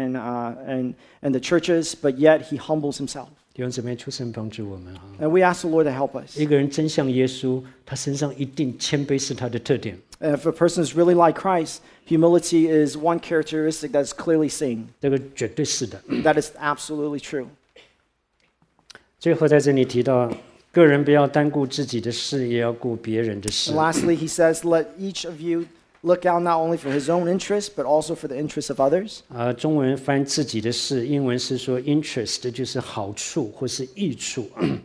in the churches, but yet he humbles himself. 弟兄姊妹，求神帮助我们哈。 And we ask the Lord to help us. 一个人真像耶稣，他身上一定谦卑是他的特点。 And if a person is really like Christ, humility is one characteristic that's clearly seen. 这个绝对是的。 That is absolutely true. 最后在这里提到，个人不要单顾自己的事，也要顾别人的事 And。lastly, he says, let each of you look out not only for his own interest, but also for the interests of others. 中文翻自己的事，英文是说 interest， 就是好处或是益处。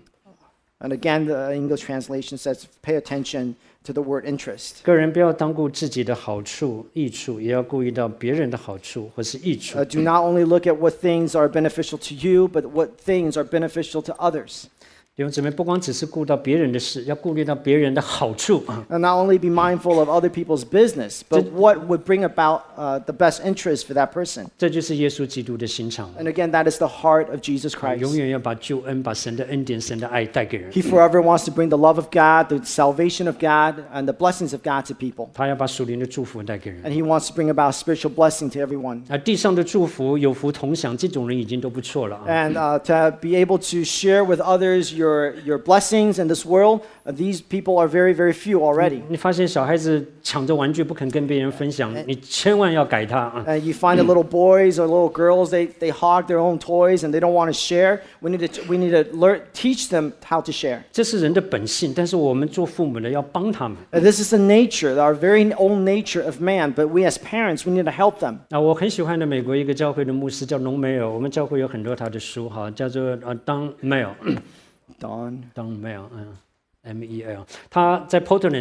And again, the English translation says, pay attention to the word interest. 个人不要单顾自己的好处、益处，也要顾虑到别人的好处或是益处。 Do not only look at what things are beneficial to you, but what things are beneficial to others. 弟兄姊妹，不光只是顾到别人的事，要顾虑到别人的好处。 And not only be mindful of other people's business, but what would bring about the best interest for that person. 这就是耶稣基督的心肠。 And again, that is the heart of Jesus 永 Christ. 远要把救恩、把神的恩典、神的爱带给人。 He forever wants to bring the love of God, the salvation of God, and the blessings of God to people. 他要把属灵的祝福带给人。 And he wants to bring about spiritual blessing to everyone. 地上的祝福有福同享，这种人已经都不错了啊。 And to be able to share with others your blessings in this world, these people are very, very few already. 你发现小孩子抢着玩具不肯跟别人分享，你千万要改他啊！ And you find that little boys or little girls, they hog their own toys and they don't want to share. We need to teach them how to share. 这是人的本性，但是我们做父母的要帮他们。 And this is the nature, our very own nature of man. But we as parents, we need to help them. 我很喜欢的美国一个教会的牧师叫龙梅尔，我们教会有很多他的书哈，叫做Don Mail， Don Mail，MEL，他在 Portland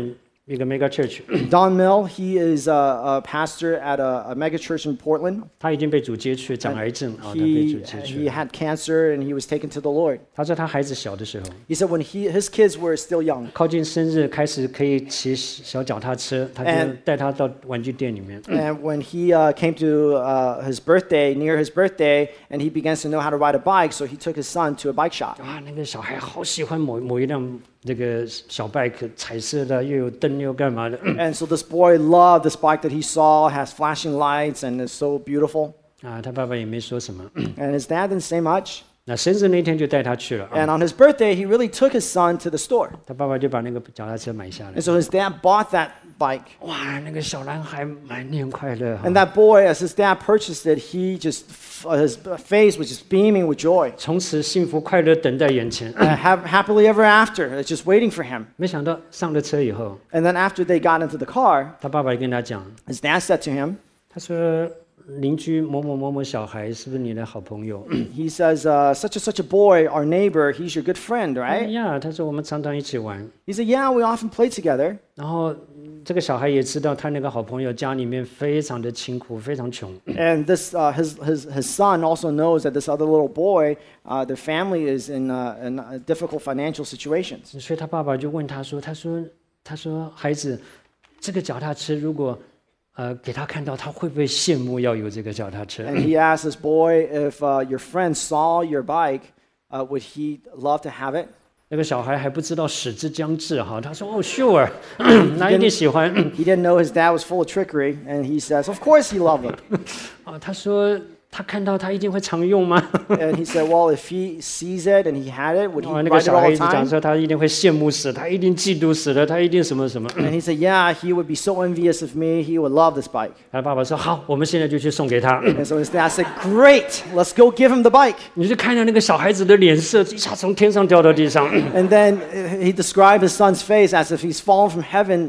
一个 mega church， Don Mill, he is a pastor at a mega church in Portland. 他已经被主接去，长癌症啊，他被主 He 接去 he。had cancer and he was taken to the Lord. 他说他孩子小的时候， He said when his kids were still young, 靠近生日开始可以骑小脚踏车，他就 And- 带他到玩具店里面。 and when he came to his birthday, near his birthday, and he begins to know how to ride a bike, so he took his son to a bike shop. 啊，那个小孩好喜欢某一辆这个小 bike， 彩色的，又有灯又干嘛的。 And so this boy loved this bike that he saw, has flashing lights, and is so beautiful. 啊，他爸爸也没说什么。 And his dad didn't say much. 那生日那天就带他去了啊， And on his birthday, he really took his son to the store. 他爸爸就把那个脚踏车买下来 And。so his dad bought that bike. 哇，那个小男孩满脸快乐。 And that boy, as his dad purchased it, he just, his face was just beaming with joy. 从此幸福快乐等在眼前。 Happily ever after. It's just waiting for him. 没想到上了车以后， And then after they got into the car, 他爸爸就跟他讲， his dad said to him, 他说邻居某某某某小孩是不是你的好朋友？ he says, such a boy, our neighbor, he's your good friend, 哎 right? 呀，他说我们常常一起玩。 He said, yeah, we often play together. 然后这个小孩也知道他那个好朋友家里面非常的清苦，非常穷。 And this, his son also knows that this other little boy, their family is in difficult financial situations. 所以他爸爸就问他说：“他说孩子，这个脚踏车如果给他看到，他会不会羡慕要有这个脚踏车？” And he asked this boy if your friend saw your bike, would he love to have it? 那个小孩还不知道使之将至哈，他说：“哦，sure，那一定喜欢。 He didn't know his dad was full of trickery, and he says, of course he loved it. 啊，他说他看到他一定会常用吗？ And he said, well, if he sees it and he had it, would he 哦，那个 ride it 小 all 孩 the 一直讲 time? 说他一定会羡慕死，他一定嫉妒死了，他一定什么什么。 And he said, yeah, he would be so envious of me, he would love this bike. 他爸爸说：“好，我们现在就去送给他。 And so his dad said, great, let's go give him the bike. ” 你就看到那个小孩子的脸色一下从天上掉到地上。 And then he described his son's face as if he's fallen from heaven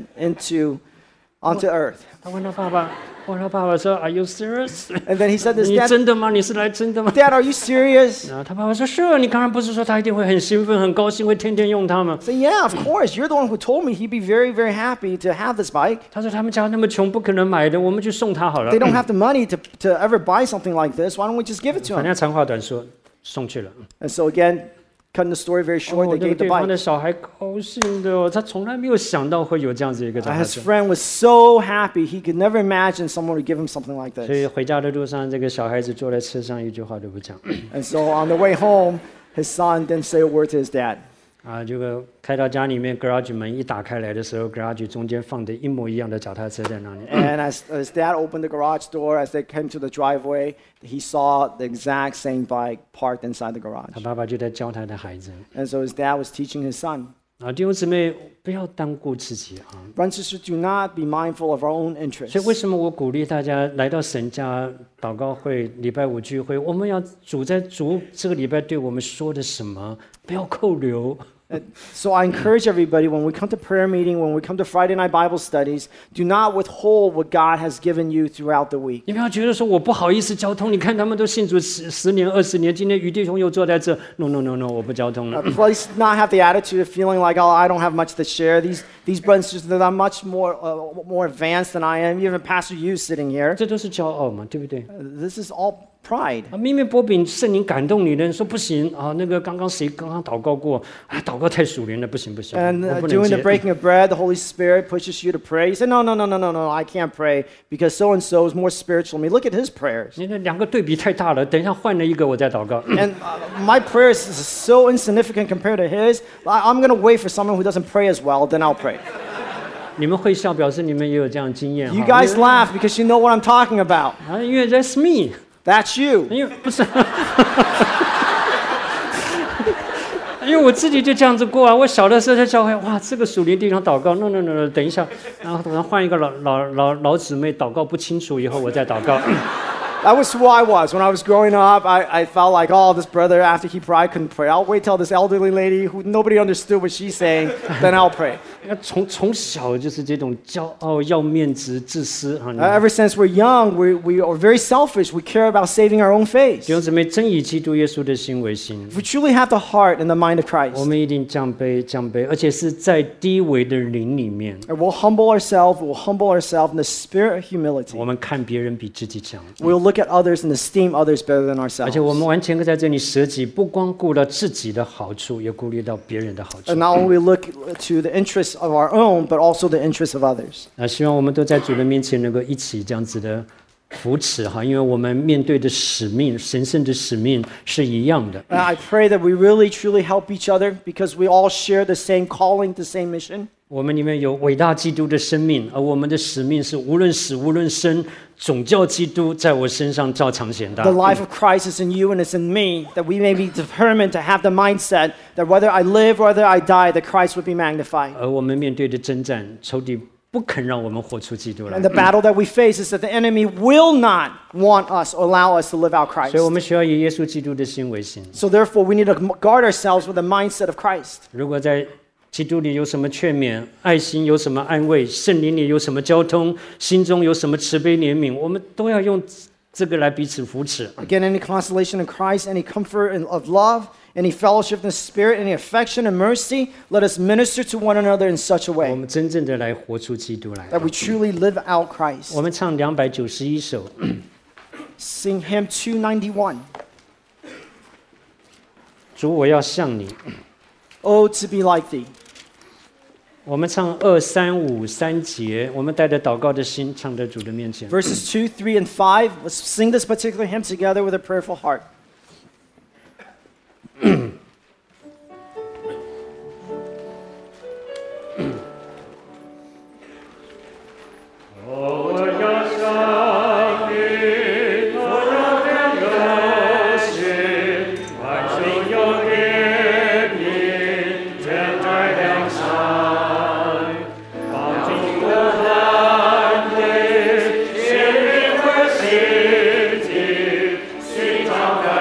onto earth. 他问他爸爸说 ：“Are you serious？ And then he said, 你 Dad, 真的吗？你是来真的吗？” Dad, are you serious? 然后他爸爸说：“是，你刚才不是说他一定会很兴奋、很高兴，会天天用它吗 I said, yeah, of course. You're the one who told me he'd be very, very happy to have this bike.？” 他说：“他们家那么穷，不可能买的，我们去送他好了 They。don't have the money to ever buy something like this. Why don't we just give it to 反 him? 正长话短说，送去了。 And so again, cutting the story very 哦 short, they 那个 gave the 对方的 bike. 小孩高兴的哦，他从来没有想到会有这样子一个脚踏 His 车。 friend was so happy. He could never imagine someone would give him something like 所以 this. 回家的路上，这个小孩子坐在车上，一句话都不讲。 And so on the way home, his son didn't say a word to his dad. 啊，这个开到家里面 garage 门一打开来的时候 ，garage 中间放的一模一样的脚踏车在那里。 And as his dad opened the garage door, as they came to the driveway, he saw the exact same bike parked inside the garage. 他爸爸就在教他的孩子 And so his dad was teaching his son, 啊，弟兄姊妹不要单顾自己啊。 brothers and sisters, do not be mindful of our own 所以为 interests. 什么我鼓励大家来到神家祷告会、礼拜五聚会，我们要主这个礼拜对我们说的什么，不要扣留。 So I encourage everybody when we come to prayer meeting, when we come to Friday night Bible studies, do not withhold what God has given you throughout the week. 你不要觉得说我不好意思交通，你看他们都信主10年、20年，今天于弟兄又坐在这，no no no no， 我不交通了。 Please not have the attitude of feeling like, oh, I don't have much to share. These brothers and sisters, they're much more advanced than I am. Even Pastor Yu sitting here. 这都是骄傲嘛，对不对？ This is all pride. 啊，明明波饼圣灵感动你的，说不行啊，那个刚刚谁刚刚祷告过啊，祷告太属灵了，不行不行， And 我不能 doing the 接。 breaking of bread, the Holy Spirit pushes you to pray. You say, no, I can't pray because so-and-so is more spiritual than me. Look at his prayers. 你这两个对比太大了，等一下换了一个我再祷告。 And my prayers is so insignificant compared to his. I'm going to wait for someone who doesn't pray as well, then I'll pray. 你们会笑，表示你们也有这样的经验 You 哈。 guys laugh because you know what I'm talking about. 啊，因为 that's me， That's you. 因为不是，因为我自己就这样子过啊。我小的时候在教会，哇，这个属灵地方祷告，no no no no， 等一下，然后换一个老姊妹祷告不清楚以后，我再祷告。 That was who I was. When I was growing up, I felt like, oh, this brother, after he prayed, couldn't pray. I'll wait till this elderly lady who nobody understood what she's saying, then I'll pray. 从小就是这种骄傲、要面子、自私哈。 Ever since we're young, we are very selfish. We care about saving our own face. 弟兄姊妹，真以基督耶稣的心为心。 If we truly have the heart and the mind of 我 Christ, 们一定降卑，而且是在低微的灵里面。 and we'll humble ourselves in the spirit of humility. 我们看别人比自己强。 We'll look at others and esteem others better than 而且我 ourselves. 们完全在这里舍己，不光顾到自己的好处，也顾虑到别人的好处。 And not only look to the interests of our own, but also the interests of others. 希望我们都在主的面前能够一起这样子的扶持哈，因为我们面对的使命，神圣的使命是一样的。 And I pray that we really truly help each other because we all share the same calling, the same mission. 我们里面有伟大基督的生命，而我们的使命是无论死无论生，总叫基督在我身上照常显大。 The life of Christ is in you and it's in me, that we may be determined to have the mindset that whether I live or whether I die, that Christ would be magnified. 而我们面对的征战，仇敌不肯让我们活出基督来 And，the battle that we face is that the enemy will not want us or allow us to live out 所以我 Christ. 们需要以耶稣基督的心为心。 So therefore, we need to guard ourselves with the mindset of Christ. 如果在基督里有什么劝勉，爱心有什么安慰，圣灵里有什么交通，心中有什么慈悲怜悯，我们都要用这个来彼此扶持。 Again, any consolation in Christ, any comfort of love, any fellowship in the Spirit, any affection and mercy, let us minister to one another in such a 我 way 们真正的来活出基督来。 that we truly live out Christ. 我们唱291首， Sing hymn 291. 主，我要向你。 Oh, to be like thee. 我们唱2、3、5、3节，我们带着祷告的心唱在主的面前。 Verses 2, 3, and 5. Let's sing this particular hymn together with a prayerful heart. 心中的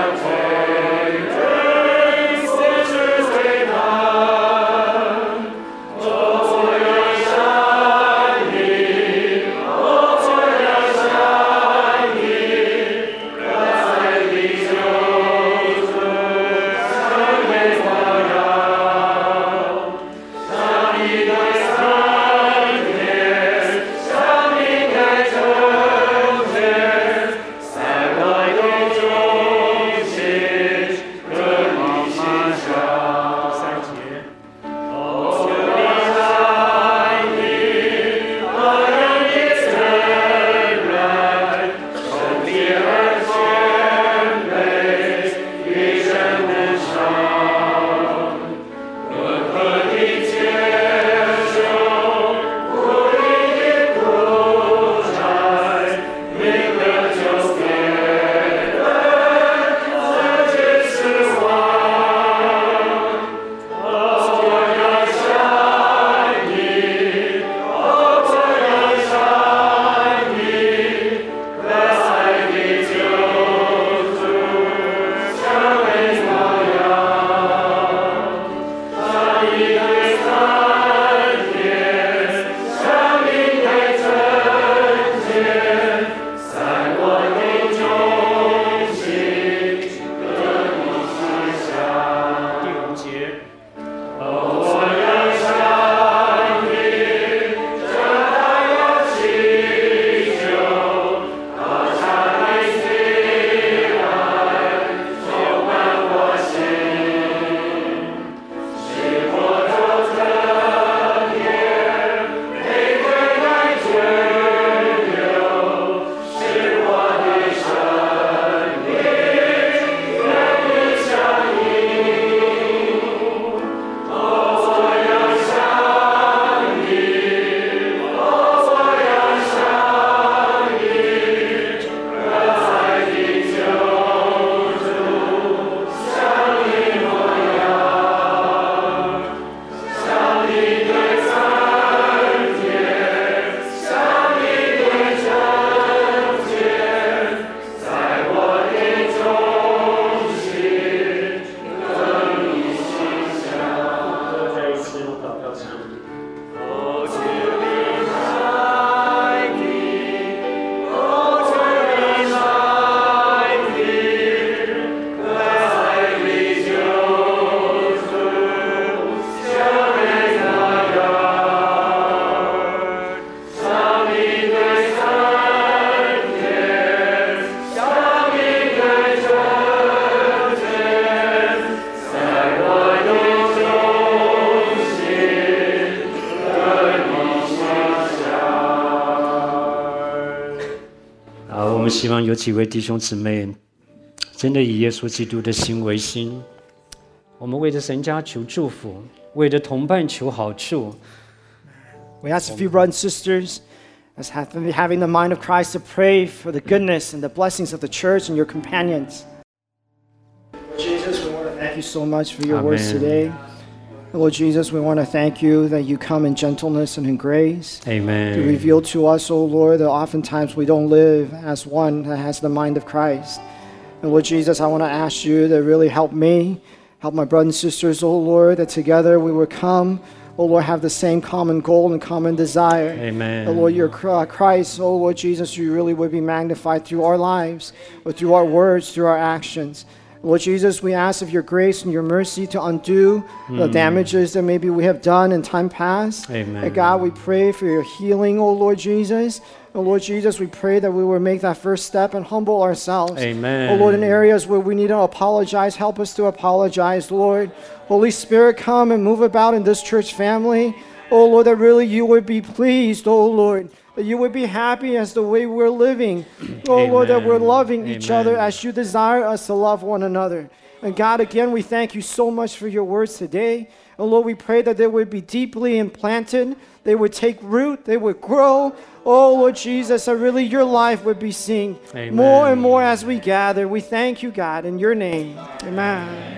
希望有几位弟兄姊妹真的以耶稣基督的心为心，我们为着神家求祝福，为着同伴求好处。 We ask a few brothers and sisters as having the mind of Christ to pray for the goodness and the blessings of the church and your companions. Jesus, we want to thank you so much for your words today. Lord Jesus, we want to thank you that you come in gentleness and in grace. Amen. To reveal to us, O Lord, that oftentimes we don't live as one that has the mind of Christ. And Lord Jesus, I want to ask you to really help me, help my brothers and sisters, O Lord, that together we will come, O Lord, have the same common goal and common desire. Amen. Lord, your Christ, O Lord Jesus, you really would be magnified through our lives, or through our words, through our actions. Lord Jesus, we ask of your grace and your mercy to undo the damages that maybe we have done in time past. Amen. And God, we pray for your healing, O Lord Jesus. Oh Lord Jesus, we pray that we will make that first step and humble ourselves. Amen. Oh Lord, in areas where we need to apologize, help us to apologize, Lord. Holy Spirit, come and move about in this church family. Oh Lord, that really you would be pleased, oh Lord, that you would be happy as the way we're living. Oh Amen. Lord, that we're loving each Amen. other as you desire us to love one another. And God, again, we thank you so much for your words today. And Lord, we pray that they would be deeply implanted. They would take root. They would grow. Oh, Lord Jesus, that really your life would be seen Amen. more and more as we gather. We thank you, God, in your name. Amen.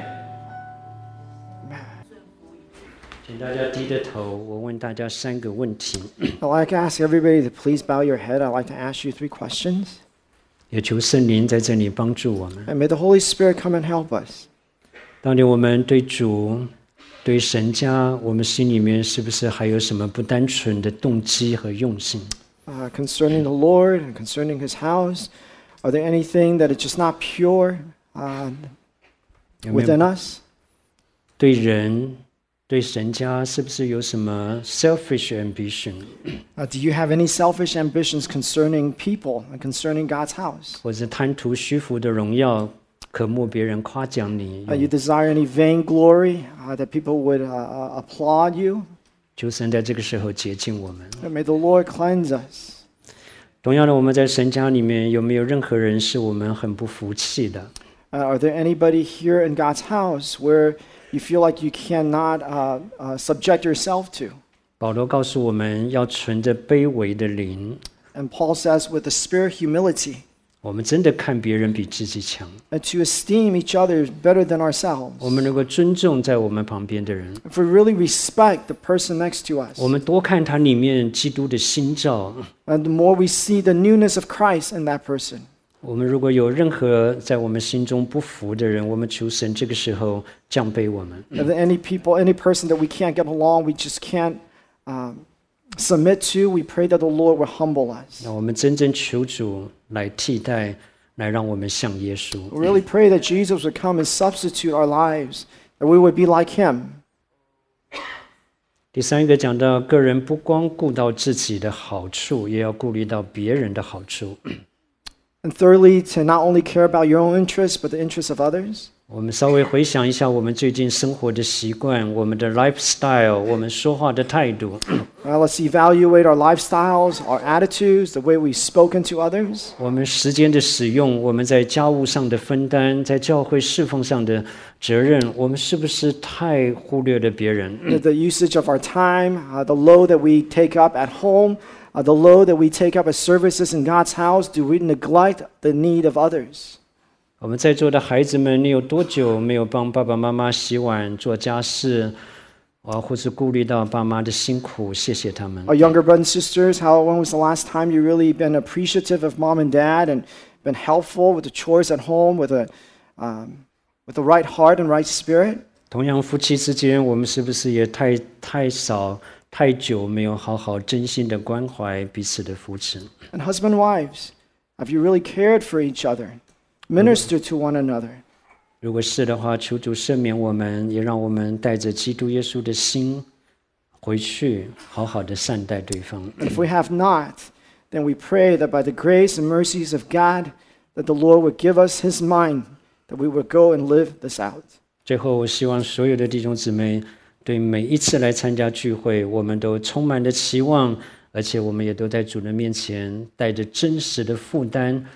请大家低着头，我问大家3个问题， I'd like to ask everybody to please bow your head. I'd like to ask you 3 questions. 也求圣灵在这里帮助我们。 And may the Holy Spirit come and help us. 到底我们对主、对神家，我们心里面是不是还有什么不单纯的动机和用心？ Concerning the Lord and concerning his house, are there anything that is just not pure within us? 对人、对神家，是不是有什么 selfish ambition， Do you have any selfish ambitions concerning people and concerning God's house? 或者贪图虚浮的荣耀，渴慕别人夸奖你？ You desire any vainglory that people would applaud you? 求神在这个时候洁净我们。 And may the Lord cleanse us. 同样的，我们在神家里面有没有任何人是我们很不服气的？ Are there anybody here in God's house where you feel like you cannot subject yourself to? 保罗告诉我们要存着卑微的灵， And Paul says, with the spirit of humility, 我们真的看别人比自己强， and to esteem each other better than ourselves. 我们能够尊重在我们旁边的人， If we really respect the person next to us, 我们多看他里面基督的心照。 and the more we see the newness of Christ in that person. 我们如果有任何在我们心中不服的人，我们求神这个时候降卑我们。 If any people, any person that we can't get along, we just can't submit to, we pray that the Lord will humble us. 那我们真正求主来替代，来让我们像耶稣。 We really pray that Jesus would come and substitute our lives, that we would be like him. 第3个讲到个人不光顾到自己的好处，也要顾虑到别人的好处。 And thirdly, to not only care about your own interests, but the interests of others. 我们稍微回想一下我们最近生活的习惯，我们的 lifestyle， 我们说话的态度。 Let's evaluate our lifestyles, our attitudes, the way we've spoken to others. 我们时间的使用，我们在家务上的分担，在教会侍奉上的责任，我们是不是太忽略了别人？ The usage of our time, the load that we take up at home, the load that we take up as services in God's house, do we neglect the need of others? 我们在座的孩子们，你有多久没有帮爸爸妈妈洗碗、做家事，或是顾虑到爸妈的辛苦？谢谢他们。 Our younger brothers and sisters, when was the last time you really been appreciative of mom and dad and been helpful with the chores at home with the right heart and right spirit? 同样，夫妻之间，我们是不是也太少、太久没有好好真心的关怀彼此的扶持？ And husband and wives, have you really cared for each other? Minister to one another? 如果是的话，求主赦免我们，也让我们带着基督耶稣的心回去，好好的善待对方。 If we have not, then we pray that by the grace and mercies of God, that the Lord would give us his mind, that we would go and live this out. 最后，我希望所有的弟兄姊妹，对每一次来参加聚会，我们都充满了期望，而且我们也都在主的面前带着真实的负担，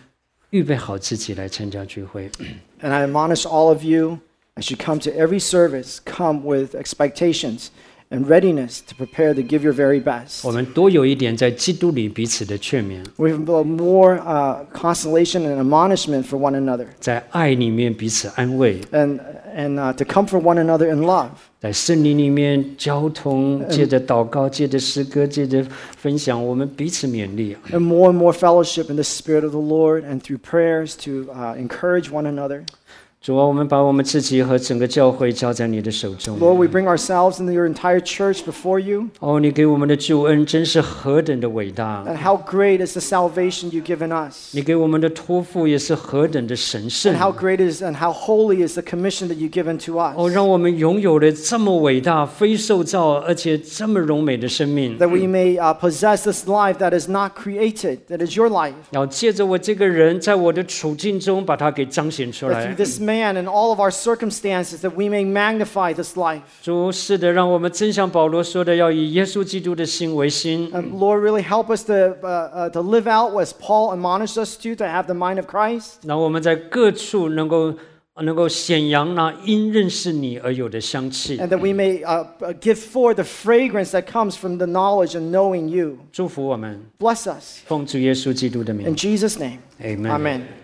预备好自己来参加聚会。 And I admonish all of you, as you come to every service, come with expectations and readiness to prepare to give your very best. 我们多有一点在基督里彼此的劝勉， We have more consolation and admonishment for one another, 在爱里面彼此安慰， and to comfort one another in love. 在圣灵里面交通，借着祷告，借着诗歌，借着分享，我们彼此勉励。 And more fellowship in the Spirit of the Lord, and through prayers to encourage one another. 主啊，我们把我们自己和整个教会交在你的手中。 Lord, we bring ourselves and your entire church before you. 哦，你给我们的救恩真是何等的伟大！ And how great is the salvation you've given us. 你给我们的托付也是何等的神圣！ And how great is and how holy is the commission that you've given to 哦， us. 让我们拥有了这么伟大、非受造而且这么荣美的生命。 That we may possess this life that is not created, that is your life. 要借着我这个人，在我的处境中把它给彰显出 That 来 through。this man and all of our circumstances, that we may magnify this life. 主是的，让我们真像保罗说的，要以耶稣基督的心为心。 And Lord, really help us to live out what Paul admonished us to have the mind of Christ. 让我们在各处能够显扬那因认识你而有的香气。 And that we may give forth the fragrance that comes from the knowledge and knowing you. 祝福我们， Bless us. 奉主耶稣基督的名 In Jesus' name, ，Amen。 amen.